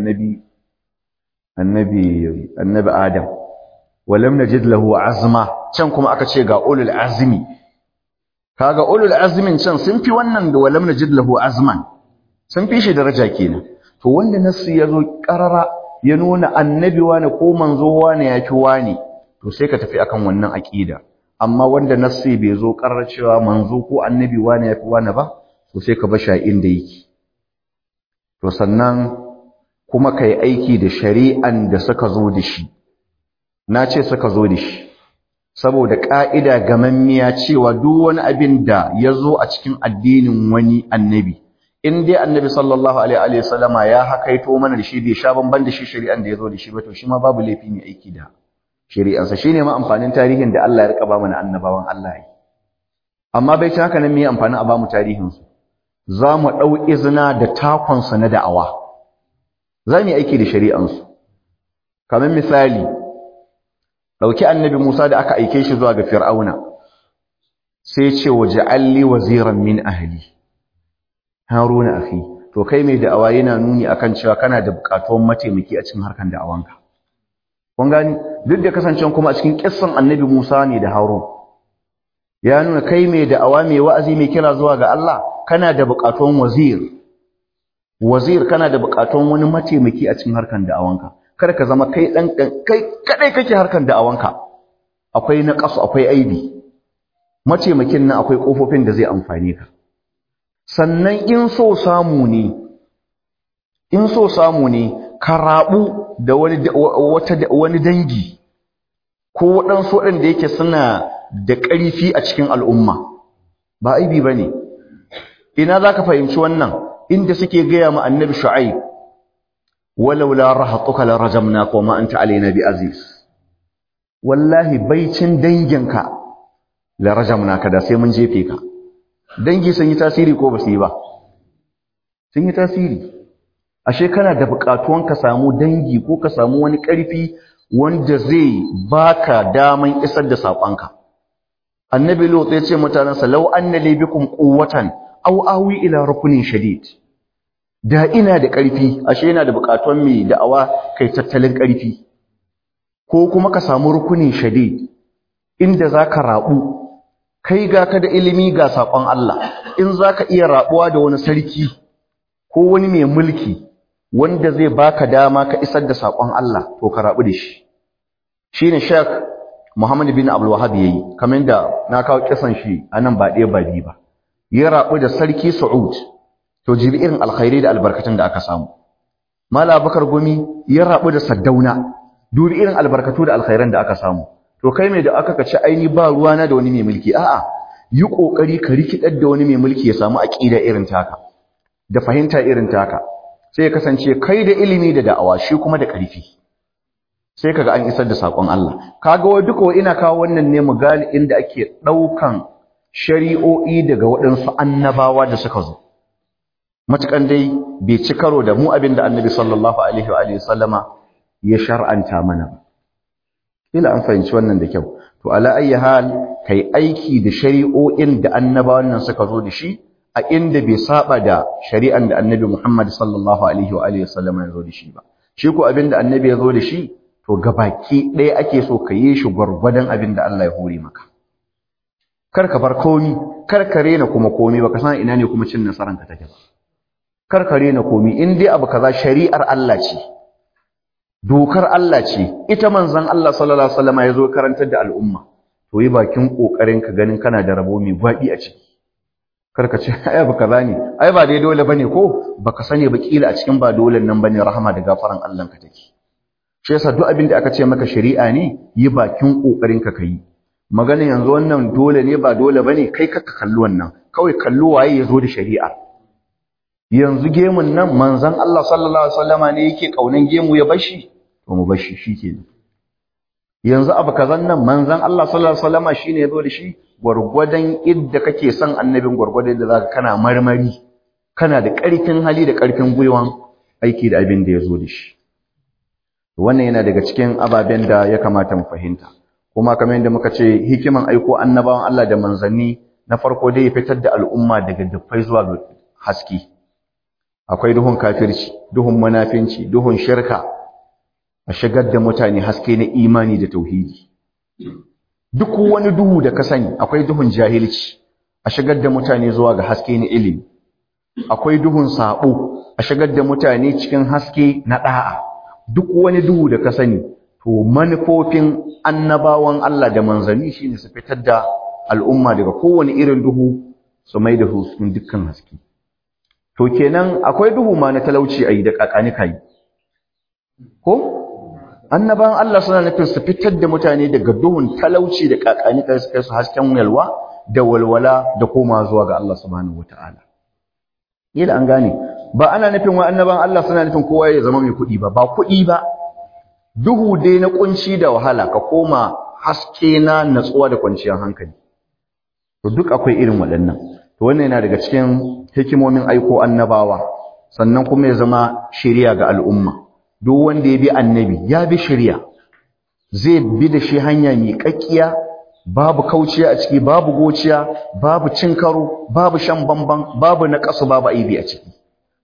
annabi Adam walam najid lahu azma can kuma aka ce ga ulul azmi kaga ulul azmin can sun fi wannan da walam najid lahu azman sun fi shi daraja kenan to wanda nasu yazo karara ya nuna annabi wani ko manzo wani yafi wani to sai ka tafi akan wannan aqida amma wanda nasu bai zo karara cewa manzo ko annabi wani yafi wani ba to sai ka basha inda yake to sannan kuma kai aiki da shari'an da suka zo da shi nace suka zo da shi saboda ka'ida gamammiya cewa duk wani abin da yazo a cikin addinin wani annabi in dai annabi sallallahu alaihi wasallama ya hakaito mana da shi bai sha banban da shi shari'an da yazo da shi ba to shi ma babu laifi ne aiki da shari'ansa shine ma amfanin tarihin da Allah ya rika ba mana annabawan Allah yi amma bai ta haka nan me amfanin a ba mu tarihin su zamu dau izina da takon sa na da'awa zamu yi aiki da shari'an su kamar misali dauki annabi Musa da aka aike shi zuwa ga Fir'auna sai ya ce waj'alli waziran min ahli Haruna akhi to kai mai da'awa yana nuni akan cewa kana da buƙatuwan mataimaki a cikin harkan da'awanka kun gani duk da kasancewa kuma a cikin kissan annabi Musa ne da Harun ya nuna kai mai da'awa mai wa'azi mai kira zuwa ga Allah kana da buƙatuwan wazir kana da buƙatuwan wani mataimaki a cikin harkan da'awanka kada ka zama kai kadai kake harkan da'awanka akwai naqasu akwai aibi mataimakin nan akwai kofofin da zai amfane ka sannan in so samu ne ka rabu da wani dangi ko waɗansu waɗanda yake suna da ƙarfi a cikin al'umma ba aibi ba ne ina za ka fahimci wannan inda suke gaya ma annabi shu'aib walau la rahatuka la rajamnaka wa ma anta alaina bi aziz wallahi baicin danginka la rajamnaka da sai mun jefe ka dangi sun yi tasiri ko ba su yi ba sun yi tasiri ashe kana da buƙatuwan ka samu dangi ko ka samu wani ƙarfi wanda zai baka daman isar da saƙonka annabi lot ya ce mutanansa law anna li bikum quwwatan aw awi ila rukunin shadid da ina da ƙarfi ashe yana da buƙatuwan mai da'awa kai tattalin ƙarfi ko kuma ka samu rukunin shadid inda zaka rabu kai ga ka da ilimi ga saƙon Allah in zaka iya rabuwa da wani sarki ko wani mai mulki wanda zai baka dama ka isar da saƙon Allah to ka rabu da shi shine Sheikh Muhammad bin Abdul Wahhab yayi kamar da na kawo kisan shi anan ba ɗaya ba biyu ba ya rabu da sarki Saud to jibi irin alkhairi da albarkatun da aka samu Mala Bakar Gumi ya rabu da Saddauna dubi irin albarkatu da alkhairan da aka samu to kai mai da aka kace aini ba ruwana da wani mai mulki a'a yi kokari ka rikidar da wani mai mulki ya samu aqida irin taka da fahimta irin taka sai ya kasance kai da ilimi da da'awa shi kuma da ƙarfi sai kaga an isar da sakon Allah kaga wai duka ina kawo wannan ne mu gali inda ake daukan shari'o'i daga waɗansu annabawa da suka zo matukan dai bai ci karo da mu abinda annabi sallallahu alaihi wa sallama ya shar'anta mana ba kila an fahimci wannan da kyau to ala ayyi hal kai aiki da shari'o'in da annabawan nan suka zo da shi a inda bai saba da shari'an da annabi Muhammad sallallahu alaihi wa sallama ya zo da shi ba shi ko abinda annabi ya zo da shi to gabaki ɗaya ake so ka yi shi gwargwadon abinda Allah ya hore maka kar ka bar komi kar ka rena kuma komi baka san ina ne kuma cin nasaran ka take ba kar ka rena komi in dai abu kaza shari'ar Allah ce dokar Allah ce ita manzon Allah sallallahu alaihi wasallam ya zo karantar da al'umma to yi bakin kokarin ka ganin kana da rabo mai gwabi a ciki kar ka ce ai ba kaza ne ai ba dai dole bane ko baka sani ba kila a cikin ba dole nan bane rahama da gafaran Allah ka take shi yasa duk abin da aka ce maka shari'a ne yi bakin kokarin ka kai magana yanzu wannan dole ne ba dole bane kai ka kalli wannan kawai kallo waye yazo da shari'a yanzu gemun nan manzon Allah sallallahu alaihi wasallama ne yake kaunan gemu ya bashi to mu bashi shikenan yanzu abu kazan nan manzon Allah sallallahu alaihi wasallama shine yazo da shi gurgurdan idda kake son annabin gurgurdan da zaka kana marmari kana da ƙarfin hali da ƙarfin gwiwan aiki da abin da yazo da shi wannan yana daga cikin ababen da ya kamata mu fahimta kuma kamar yadda muka ce hikiman aiko annabawan Allah da manzanni na farko dai ya fitar da al'umma daga dufai zuwa ga haske akwai duhun kafirci duhun munafinci duhun shirka a shigar da mutane haske na imani da tauhidi duk wani duhu da ka sani akwai duhun jahilci a shigar da mutane zuwa ga haske na ilimi akwai duhun sabo a shigar da mutane cikin haske na da'a duk wani duhu da ka sani to manufofin annabawan Allah da manzanni shine su fitar da al'umma daga kowane irin duhu su mai da su cikin dukkan haske to kenan akwai duhu ma na talauci ayi da kakani kai ko annabawan Allah suna nufin su fitar da mutane daga duhun talauci da kakani kai su kai su hasken yalwa da walwala da koma zuwa ga Allah subhanahu wataala yadda an gane ba ana nufin wa annabawan Allah suna nufin kowa ya zama mai kuɗi ba ba kuɗi ba duhu dai na kunci da wahala ka koma haske na natsuwa da kwanciyar hankali to duk akwai irin waɗannan to wannan yana daga cikin hikimomin aiko annabawa sannan kuma ya zama shari'a ga al'umma duk wanda ya bi annabi ya bi shari'a zai bi da shi hanya miƙaƙƙiya babu kauciya a ciki babu gociya babu cin karo babu shan bamban babu naƙasu babu aibi a ciki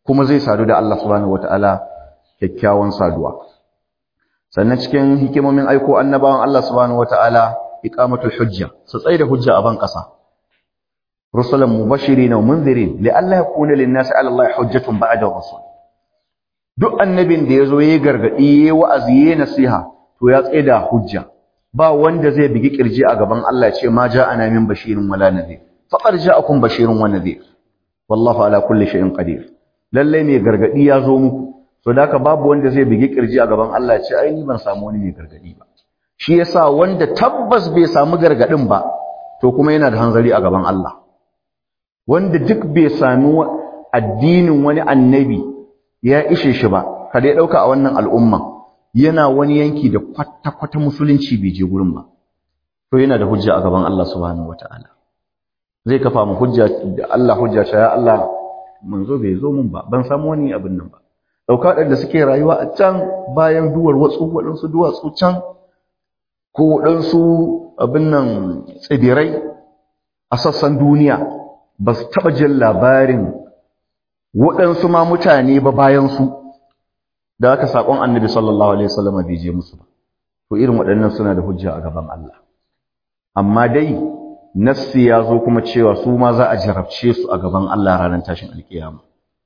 kuma zai sadu da Allah subhanahu wataala kyakkyawan saduwa. Sannan cikin hikimomin aiko annabawan Allah subhanahu wataala iqamatul hujja, su tsaida hujja a ban kasa. Rusulan mubashirin wa munzirin li'alla yakuna lin-nasi 'ala Allah hujjatun ba'da rusul. Duk annabin da yazo yayi gargadi, yayi wa'azi, yayi nasiha, to ya tsaida hujja. Ba wanda zai bigi kirji a gaban Allah ya ce ma ja'ana min bashirin wala nadhir. Faqad ja'akum bashirun wa nadhir. Wallahu ala kulli shay'in qadir. Lalle ne gargadi ya zo muku. So da haka babu wanda zai bigi kirji a gaban Allah ya ce ai ni ban samu wani mai gargadi ba. Shi yasa wanda tabbas bai samu gargadin ba, to kuma yana da hanzari a gaban Allah. Wanda duk bai sami addinin wani annabi ya ishe shi ba, kada ya dauka a wannan al'umma yana wani yanki da kwata-kwata musulunci bai je gurin ba, to yana da hujja a gaban Allah subhanahu wataala. Zai kafa mu hujja da Allah, hujja ta ya Allah manzo bai zo mun ba, ban samu wani abin nan ba. Dauka da suke rayuwa a can bayan waɗansu duwatsu can, ko waɗansu abin nan tsibirai a sassan duniya, ba su taɓa jin labarin waɗansu ma mutane ba bayan su, da aka saƙon annabi sallallahu alaihi wasallam bai je musu ba. To irin waɗannan suna da hujja a gaban Allah. Amma dai nassi ya zo kuma cewa su ma za a jarabce su a gaban Allah ranar tashin alkiyama.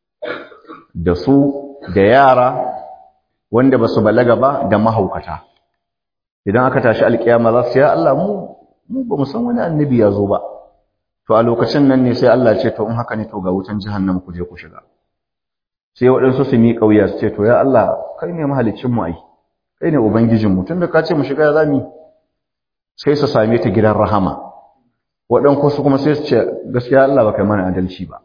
Da su da yara wanda ba su balaga ba da mahaukata. Idan aka tashi alkiyama za su ya Allah mu ba mu san wani annabi ya zo ba. To a lokacin nan ne sai Allah ce to in haka ne to ga wutan jahannama ku je ku shiga. Sai waɗansu su miƙa wuya su ce to ya Allah kai ne mahaliccin mu ai, kai ne ubangijin mu, tunda ka ce mu shiga za mu, sai su same ta gidan rahama. Waɗansu kuma sai su ce gaskiya Allah ba kai mana adalci ba.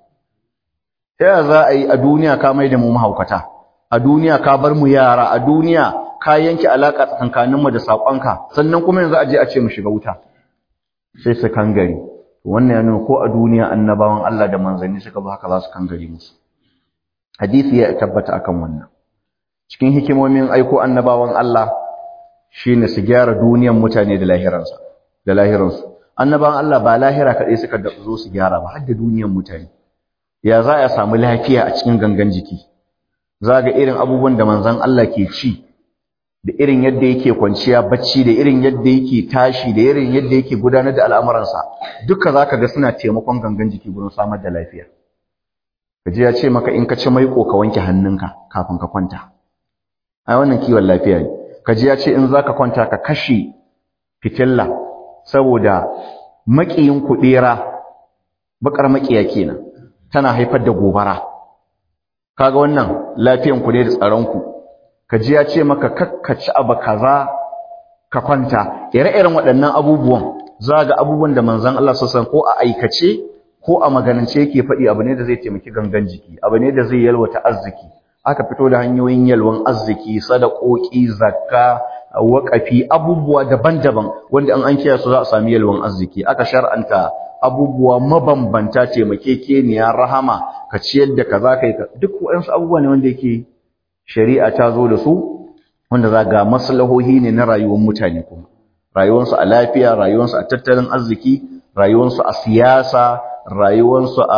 Ta yaya za a yi a duniya ka mai da mu mahaukata, a duniya ka bar mu yara, a duniya ka yanke alaƙa tsakankaninmu da saƙonka, sannan kuma yanzu a je a ce mu shiga wuta. Sai su kangare. Wannan ya nuna ko a duniya annabawan Allah da manzanni suka ba haka za su kangare musu. Hadisi ya tabbata akan wannan. Cikin hikimomin aiko annabawan Allah shine su gyara duniyar mutane da lahiransu. Annabawan Allah ba lahira kaɗai suka zo su gyara ba, har da duniyar mutane. Ya za a samu lafiya a cikin gangan jiki? Za ga irin abubuwan da manzon Allah ke ci, da irin yadda yake kwanciya bacci, da irin yadda yake tashi, da irin yadda yake gudanar da al'amuransa, duka zaka ga suna taimakon gangan jiki gurin samar da lafiya. Kaji ya ce maka in ka ci maiƙo ka wanke hannunka kafin ka kwanta. Ai wannan kiwon lafiya ne. Kaji ya ce in zaka kwanta ka kashe fitilla saboda maƙiyin ku ɗera, bakar maƙiya kenan, tana haifar da gobara. Kaga wannan lafiyan ku ne da tsaron ku. Kaji ya ce maka kakkaci abu kaza ka kwanta. Ire-iren waɗannan abubuwan, za ga abubuwan da manzon Allah sallallahu alaihi wasallam ko a aikace ko a maganance yake faɗi, abu ne da zai taimaki gangan jiki, abu ne da zai yalwata arziki. Aka fito da hanyoyin yalwan arziki, sadakoki, zakka, waƙafi, abubuwa daban-daban wanda an kiyaye su za a sami yalwan arziki. Aka shar'anta abubuwa mabambanta, taimakekeniya, rahama, ka ciyar da kaza kai ka, duk waɗansu abubuwa ne wanda yake shari'a ta zo da su, wanda za ga maslahohi ne na rayuwar mutane kuma. Rayuwarsu a lafiya, rayuwarsu a tattalin arziki, rayuwarsu a siyasa, rayuwarsu a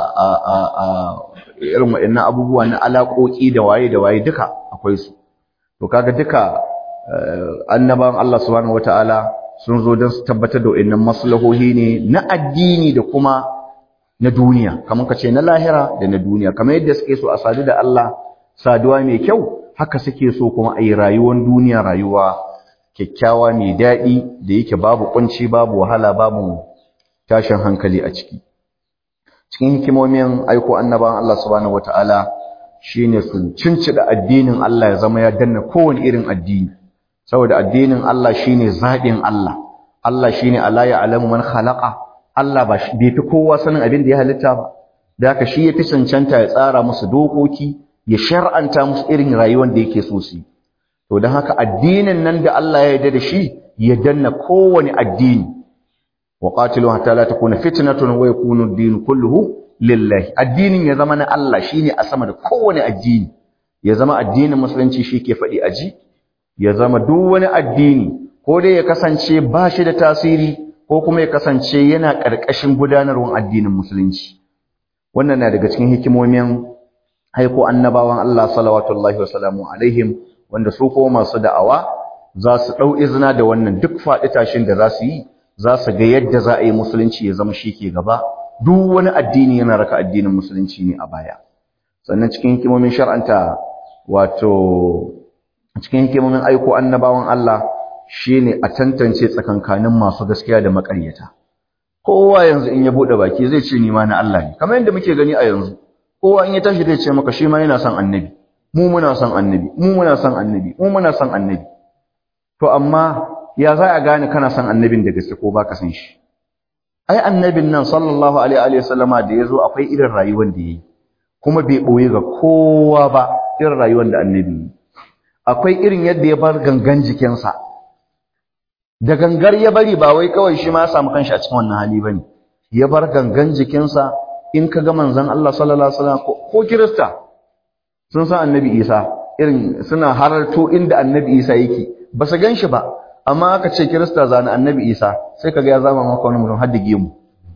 irin waɗannan abubuwa na alaƙoƙi da waye duka akwai su. To kaga duka annabawan Allah subhanahu wataala sun zo don su tabbatar da waɗannan maslahohi ne na addini da kuma na duniya, kamar kace na lahira da na duniya. Kamar yadda suke so a sadu da Allah saduwa mai kyau, haka suke so kuma a yi rayuwar duniya rayuwa kyakkyawa mai daɗi da yake babu kunci, babu wahala, babu tashin hankali a ciki. Cikin hikimomin aiko annabawan Allah subhanahu wataala shine su cincida addinin Allah ya zama ya danna kowane irin addini, saboda addinin Allah shine zaɓin Allah. Allah shine ala ya'lamu man khalaqa. Allah bai fi kowa sanin abin da ya halitta ba, da haka shi yafi cancanta ya tsara musu dokoki, ya shar'anta musu irin rayuwar da yake so su. To dan haka addinin nan da Allah ya yarda da shi ya danna kowane addini. Wa qatilu hatta la takuna fitnatun wa yakunu ad-din kulluhu lillahi. Addinin ya zama na Allah shine a sama da kowane addini. Ya zama addinin musulunci shi ke faɗi aji, ya zama duk wani addini ko dai ya kasance ba shi da tasiri ko kuma ya kasance yana ƙarƙashin gudanarwar addinin musulunci. Wannan na daga cikin hikimomin aiko annabawan Allah salawatullahi wa salamu alaihim, wanda su kuma masu da'awa za su ɗau izina da wannan duk faɗi tashin da za su yi, za su ga yadda za a yi musulunci ya zama shi ke gaba, duk wani addini yana raka addinin musulunci ne a baya. Sannan cikin hikimomin shar'anta, wato cikin hikimomin aiko annabawan Allah shine a tantance tsakankanin masu gaskiya da maƙaryata. Kowa yanzu in ya buɗe baki zai ce ni ma na Allah ne, kamar yadda muke gani a yanzu. Kowa in ya tashi zai ce maka shi ma yana son annabi, mu muna son annabi, mu muna son annabi, mu muna son annabi. To amma ya za a gane kana son annabin da gaske ko baka san shi? Ai annabin nan sallallahu alaihi wa sallama da yazo akwai irin rayuwar da yayi, kuma bai boye ga kowa ba irin rayuwar da annabi yi. Akwai irin yadda ya bar gangan jikinsa, da gangar ya bari, ba wai kawai shi ma ya samu kanshi a cikin wannan hali bane. Ya bar gangan jikinsa. In ka ga manzon Allah sallallahu alaihi wasallam ko Kirista sun san Annabi Isa, irin suna hararto inda Annabi Isa yake, ba su ganshi ba, amma aka ce Kirista zana Annabi Isa, sai kaga ya zama maka wani mutum har da gemu.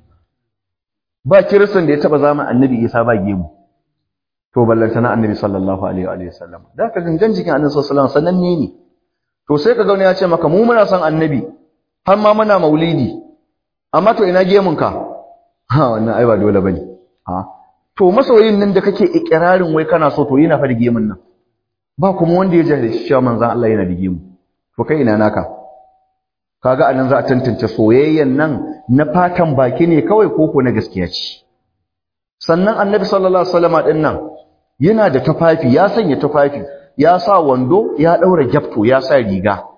Ba Kiristan da ya taba zama Annabi Isa ba gemu. To ballantana Annabi sallallahu alaihi wasallam. Da ka gangan jikin Annabi sallallahu alaihi wasallam sananne ne. To sai kaga wani ya ce maka mu muna son Annabi, har ma muna maulidi. Amma to ina gemun ka? Wannan ai ba dole bane. To masoyin nan da kake ikirarin wai kana so, to yana fa da gemun nan. Ba kuma wanda ya jahilci cewa manzon Allah yana da gemu. To kai ina naka? Kaga anan za a tantance soyayyen nan na fatan baki ne kawai ko na gaskiya ce. Sannan Annabi sallallahu alaihi wasallam din nan yana da tufafi, ya sanya tufafi, ya sa wando, ya daura gyafto, ya sa riga.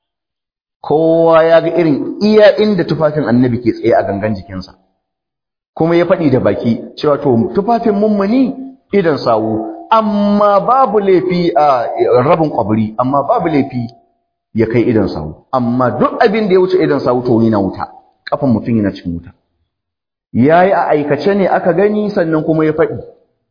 Kowa ya ga irin iya inda tufafin Annabi ke tsaye a gangan jikinsa. Kuma ya faɗi da baki cewa to tufafin mummuni idan sawu, amma babu laifi a rabin kwabri, amma babu laifi ya kai idan sawu, amma duk abin da ya wuce idan sawu to yana wuta, kafan mutum yana cikin wuta. Yayi a aikace ne aka gani, sannan kuma ya faɗi.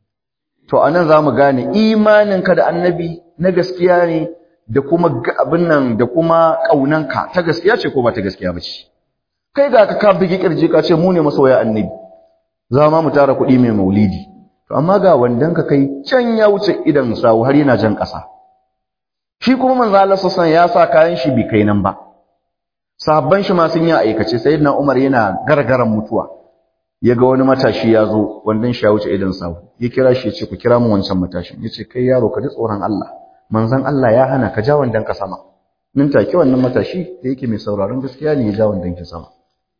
To anan zamu gane imaninka da Annabi na gaskiya ne, da kuma abin nan, da kuma kaunanka ta gaskiya ce ko ba ta gaskiya ba ce. Kai ga ka bigi kirji ka ce mu ne masoya Annabi, za ma mu tara kuɗi mai maulidi, to amma ga wandan ka kai can ya wuce idan sawu har yana jan ƙasa. Shi kuma manzo Allah sallallahu alaihi wasallam ya sa kayan shi bi kai nan ba. Sahabban shi ma sun yi aikace, sayyidina Umar yana gargaran mutuwa. Ya ga wani matashi ya zo, wandan shi ya wuce idan sawu. Ya kira shi ya ce ku kira mu wancan matashin. Ya ce kai yaro ka ji tsoron Allah. Manzon Allah ya hana ka ja wandan ka sama. Nan take wannan matashi da yake mai sauraron gaskiya ne ya ja wandan ki sama.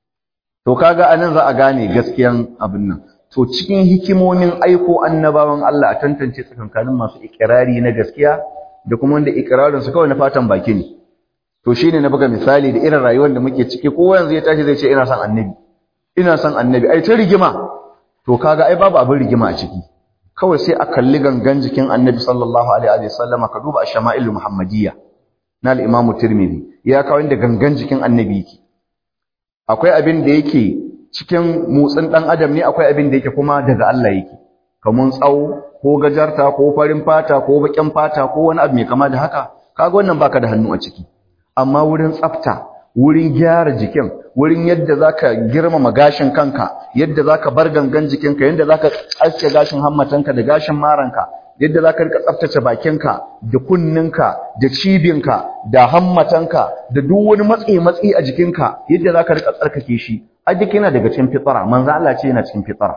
To kaga anan za a gane gaskiyan abin nan. To cikin hikimomin aiko annabawan Allah a tantance tsakankanin masu ikirari na gaskiya da kuma wanda ikirarin su kawai na fatan baki ne. To shine na buga misali da irin rayuwar da muke ciki, kowa yanzu ya tashi zai ce ina son Annabi. Ina son Annabi. Ai ta rigima. To kaga ai babu abin rigima a ciki. Kawai sai a kalli gangan jikin Annabi sallallahu alaihi wasallama, ka duba Ash-Shama'il Muhammadiyya na al-Imam Tirmidhi. Ya kawo inda gangan jikin Annabi yake. Akwai abin da yake cikin motsin ɗan adam ne, akwai abin da yake kuma daga Allah yake, kamar tsawo ko gajarta ko farin fata ko baƙin fata ko wani abu mai kama da haka, kaga wannan baka da hannu a ciki. Amma wurin tsafta, wurin gyara jikin, wurin yadda zaka girmama gashin kanka, yadda zaka bar gangan jikinka, yadda zaka aske gashin hammatanka da gashin maranka, yadda zaka rika tsaftace bakinka da kunninka da cibinka da hammatanka da duk wani matsi a jikinka, yadda zaka rika tsarkake shi, a duk yana daga cikin fitara. Manzo Allah ce yana cikin fitara.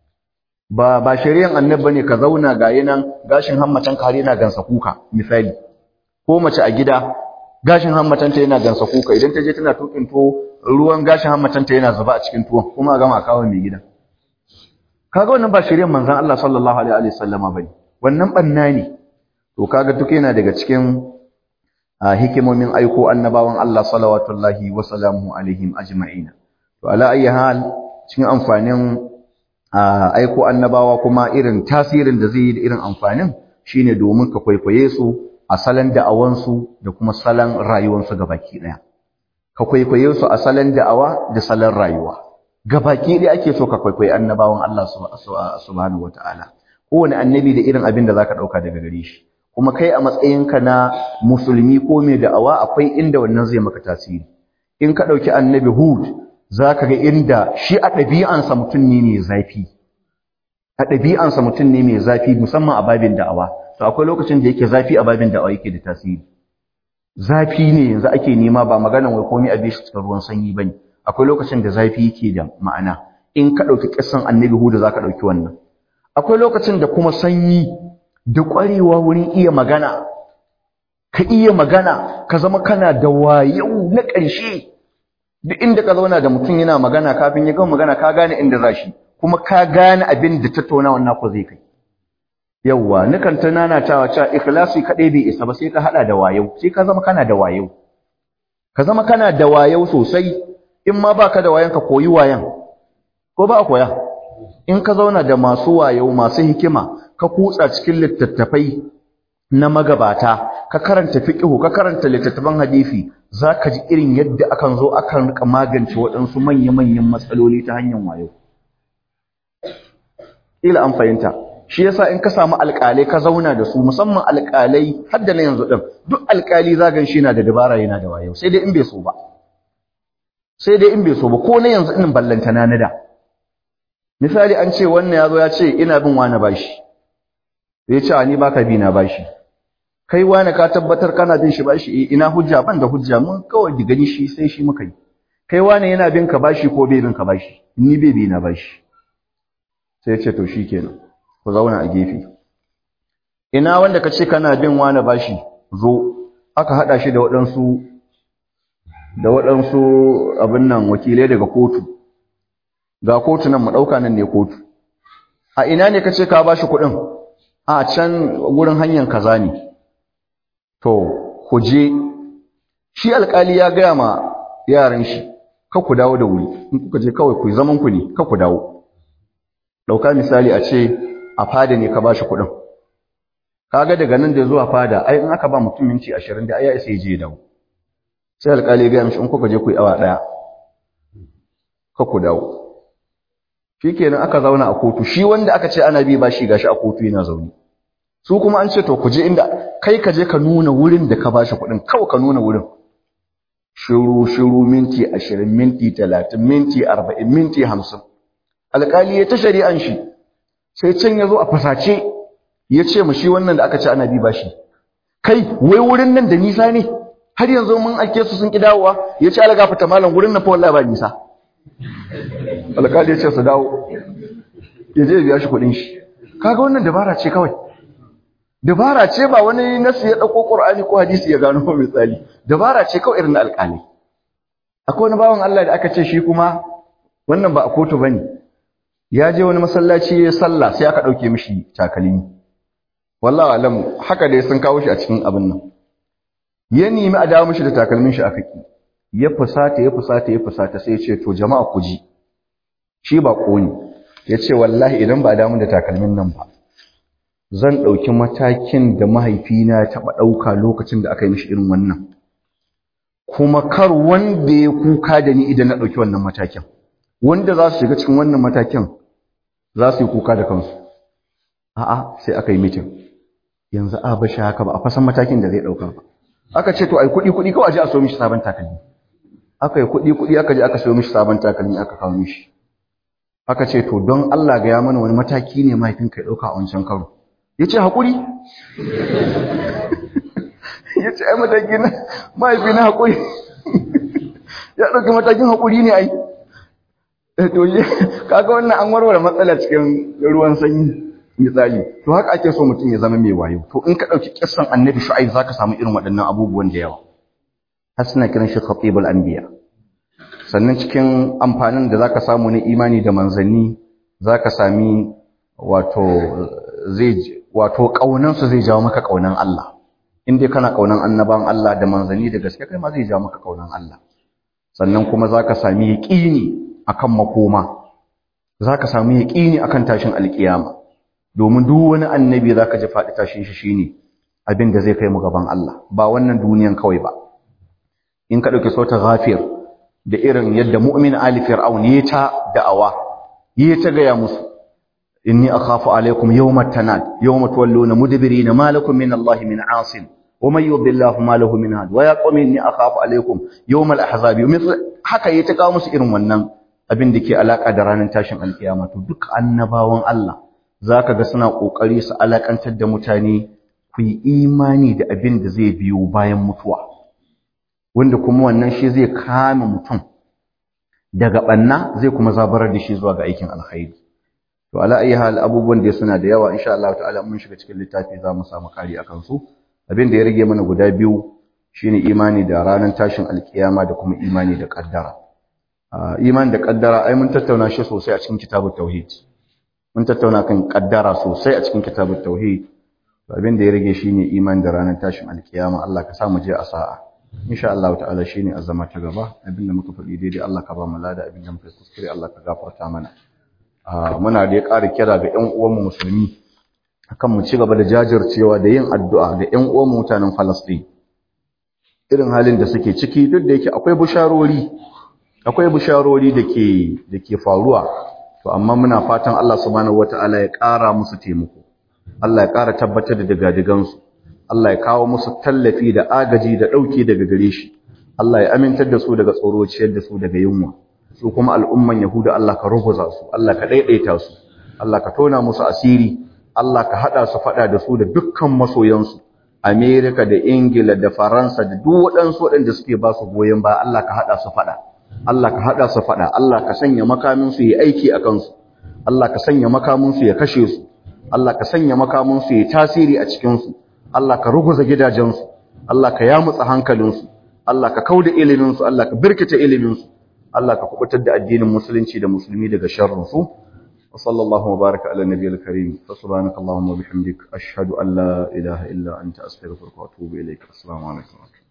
Ba shari'an annabi bane ka zauna ga yanan gashin hammatanka har yana gansa kuka misali, ko mace a gida gashin hammatanta yana gansa kuka, idan ta je tana tukin tuwo ruwan gashin hammatanta yana zuba a cikin tuwon, kuma gama kawo mai gida. Kaga wannan ba shari'an manzon Allah sallallahu alaihi wasallama bane, wannan banna ne. To kaga duk yana daga cikin hikimomin aiko annabawan Allah salawatullahi wa salamuhu alaihim ajma'in. To ala ayyi hal, cikin amfanin aiko annabawa kuma irin tasirin da zai yi da irin amfanin shine domin ka kwaikwaye su a salon da'awansu da kuma salon rayuwarsu gabaki daya. Ka kwaikwaye su a salon da'awa da salon rayuwa gabaki daya ake so ka kwaikwayi annabawan Allah subhanahu wataala. Kowane annabi da irin abin da zaka dauka daga gare shi, kuma kai a matsayinka na musulmi ko mai da'awa akwai inda wannan zai maka tasiri. In ka dauki annabi Hud, zaka ga inda shi a ɗabi'ansa mutum ne mai zafi, a ɗabi'ansa mutum ne mai zafi musamman a babin da'awa to akwai lokacin da yake zafi a babin da'awa yake da tasiri zafi ne yanzu ake nema ba maganan wai komai a bishi cikin ruwan sanyi bane akwai lokacin da zafi yake da ma'ana in ka ɗauki kissan annabi Hudu zaka ɗauki wannan akwai lokacin da kuma sanyi da ƙwarewa wurin iya magana ka iya magana ka zama kana da wayau na ƙarshe duk inda ka zauna da mutum yana magana kafin ya gama magana ka gane inda za shi kuma ka gane abin da tattaunawa naku zai kai yawwa nukan ta nanatawa cewa ikhlasi kaɗai bai isa ba sai ka haɗa da wayau sai ka zama kana da wayau ka zama kana da wayau sosai in ma baka da wayan ka koyi wayan ko ba koya in ka zauna da masu wayau masu hikima ka kutsa cikin littattafai na magabata ka karanta fiqhu ka karanta littattafan hadisi zaka ji irin yadda akan zo akan rika magance waɗansu manya-manyan matsaloli ta hanyar wayo ila an fahimta shi yasa in ka samu alƙalai ka zauna da su musamman alƙalai har da na yanzu din duk alƙali zagan shi yana da dabara yana da wayo sai dai in bai so ba ko na yanzu din ballanta na da misali an ce wannan yazo ya ce ina bin wani bashi ya ce ni baka bi na bashi kai wani ka tabbatar kana bin shi bashi ina hujja ban da hujja mun kawai diga ni shi sai shi muka yi kai wani yana bin ka bashi ko bai bin ka bashi ni bai bi na bashi sai ya ce to shikenan ku zauna a gefe ina wanda kace kana bin wani bashi zo aka hada shi da waɗansu abin nan wakilai daga kotu ga kotu nan mu dauka nan ne kotu a ina ne kace ka bashi kuɗin a can gurin hanyar kaza ne to ku je shi alƙali ya gaya ma yaran shi ka ku dawo da wuri in kuka je kawai ku zaman ku ne ka ku dawo dauka misali a ce a fada ne ka bashi kuɗin kaga daga nan da zuwa fada ai in aka ba mutum minti 20 da ai ya isa je dawo sai alƙali ya gaya mishi in kuka je ku yi awa daya ka ku dawo shikenan aka zauna a kotu shi wanda aka ce ana bi bashi gashi a kotu yana zaune su kuma an ce to ku je inda kai ka je ka nuna wurin da ka bashi kuɗin kawai ka nuna wurin shiru minti 20 minti 30 minti 40 minti 50 alƙali ya ta shari'an shi sai can ya zo a fasace ya ce mu shi wannan da aka ce ana bi bashi kai wai wurin nan da nisa ne har yanzu mun ake su sun ki dawowa ya ce alaga fata malam wurin nan fa wallahi ba nisa alƙali ya ce su dawo ya je biya shi kuɗin shi kaga wannan dabara ce kawai dabara ce ba wani nasu ya dauko Qur'ani ko hadisi ya gano misali dabara ce kawai irin na alƙali akwai wani bawan Allah da aka ce shi kuma wannan ba a kotu bane ya je wani masallaci ya salla sai aka dauke mishi takalmi wallahi alam haka dai sun kawo shi a cikin abin nan ya nemi a dawo mishi da takalmin shi aka ki ya fusata sai ya ce to jama'a ku ji shi ba koni ya ce wallahi idan ba a dawo da takalmin nan ba zan ɗauki matakin da mahaifina ya taɓa ɗauka lokacin da aka yi mishi irin wannan kuma kar wanda ya kuka da ni idan na ɗauki wannan matakin wanda za su shiga cikin wannan matakin za su yi kuka da kansu a'a sai aka yi mitin yanzu a bashi haka ba a fasan matakin da zai ɗauka ba aka ce to ai kuɗi kawai a je a so mishi sabon takalmi aka yi kuɗi aka je aka so mishi sabon takalmi aka kawo mishi aka ce to don Allah ga ya mana wani mataki ne mahaifinka ya ɗauka a wancan karo ya ce haƙuri ya ce ai mataki na mahaifi na haƙuri ya ɗauki matakin haƙuri ne ai to kaga wannan an warware matsala cikin ruwan sanyi misali to haka ake so mutum ya zama mai wayo to in ka ɗauki kissan annabi shu'aib zaka samu irin waɗannan abubuwan da yawa har suna kiran shi khatibul anbiya sannan cikin amfanin da zaka samu na imani da manzanni zaka sami wato ƙaunansu zai jawo maka ƙaunan Allah in dai kana ƙaunan annabawan Allah da manzanni da gaske kai ma zai jawo maka ƙaunan Allah sannan kuma zaka sami yaqini akan makoma zaka sami yaqini akan tashin alkiyama domin duk wani annabi zaka ji faɗi tashin shi shine abin da zai kai mu gaban Allah ba wannan duniyan kawai ba in ka dauki sautar ghafir da irin yadda mu'min ali fir'aun yayi ta da'awa yayi ta gaya musu inni akhafu alaykum yawmat tanad yawma tuwalluna mudbirina ma lakum min allahi min asim wa man yudillahu ma lahu min had wa ya qawmi inni akhafu alaykum yawmal ahzabi haka yayi ta kawo musu irin wannan abin da ke alaka da ranar tashin alkiyama to duk annabawan Allah zaka ga suna kokari su alakantar da mutane ku yi imani da abin da zai biyo bayan mutuwa, wanda kuma wannan shi zai kame mutum daga banna zai kuma zabarar da shi zuwa ga aikin alkhairi. To ala ayi hal abubuwan da suna da yawa, insha Allah ta'ala mun shiga cikin littafi za mu samu kari akan su. Abin da ya rage mana guda biyu shine imani da ranar tashin alkiyama da kuma imani da kaddara. Imani da kaddara ai mun tattauna shi sosai a cikin kitabut tauhid. Mun tattauna kan kaddara sosai a cikin kitabut tauhid. To abin da ya rage shine imani da ranar tashin alkiyama. Allah ka sa mu je a sa'a. Insha Allah ta'ala shine azama ta gaba. Abin da muka faɗi daidai Allah ka ba mu lada, abin da muka kuskure Allah ka gafarta mana. Muna da ya ƙara kira ga ƴan uwanmu musulmi akan mu ci gaba da jajircewa da yin addu'a ga ƴan uwanmu mutanen Falastin. Irin halin da suke ciki, duk da yake akwai bisharori da ke faruwa, to amma muna fatan Allah subhanahu wata'ala ya ƙara musu taimako, Allah ya ƙara tabbatar da digadigansu, Allah ya kawo musu tallafi da agaji da ɗauki daga gare shi, Allah ya amintar da su daga tsoro, ciyar da su daga yunwa. Su kuma al'umman Yahuda Allah ka ruguza su, Allah ka ɗaiɗaita su, Allah ka tona musu asiri, Allah ka haɗa su faɗa da su da dukkan masoyansu, Amerika da Ingila da Faransa da duk waɗansu waɗanda suke ba su goyon baya, Allah ka haɗa su faɗa, Allah ka haɗa su faɗa, Allah ka sanya makaminsu ya aiki a kansu, Allah ka sanya makaminsu ya kashe su, Allah ka sanya makaminsu ya tasiri a cikinsu, Allah ka ruguza gidajensu, Allah ka yamutsa hankalinsu, Allah ka kauda iliminsu, Allah ka birkita iliminsu, Allah ka kubutar da addinin musulunci da musulmi daga sharrinsu. Wa sallallahu wa baraka ala nabiyil karim. Fa subhanakallahumma wa bihamdik ashhadu an la ilaha illa anta astaghfiruka wa atubu ilaik. Assalamu alaikum.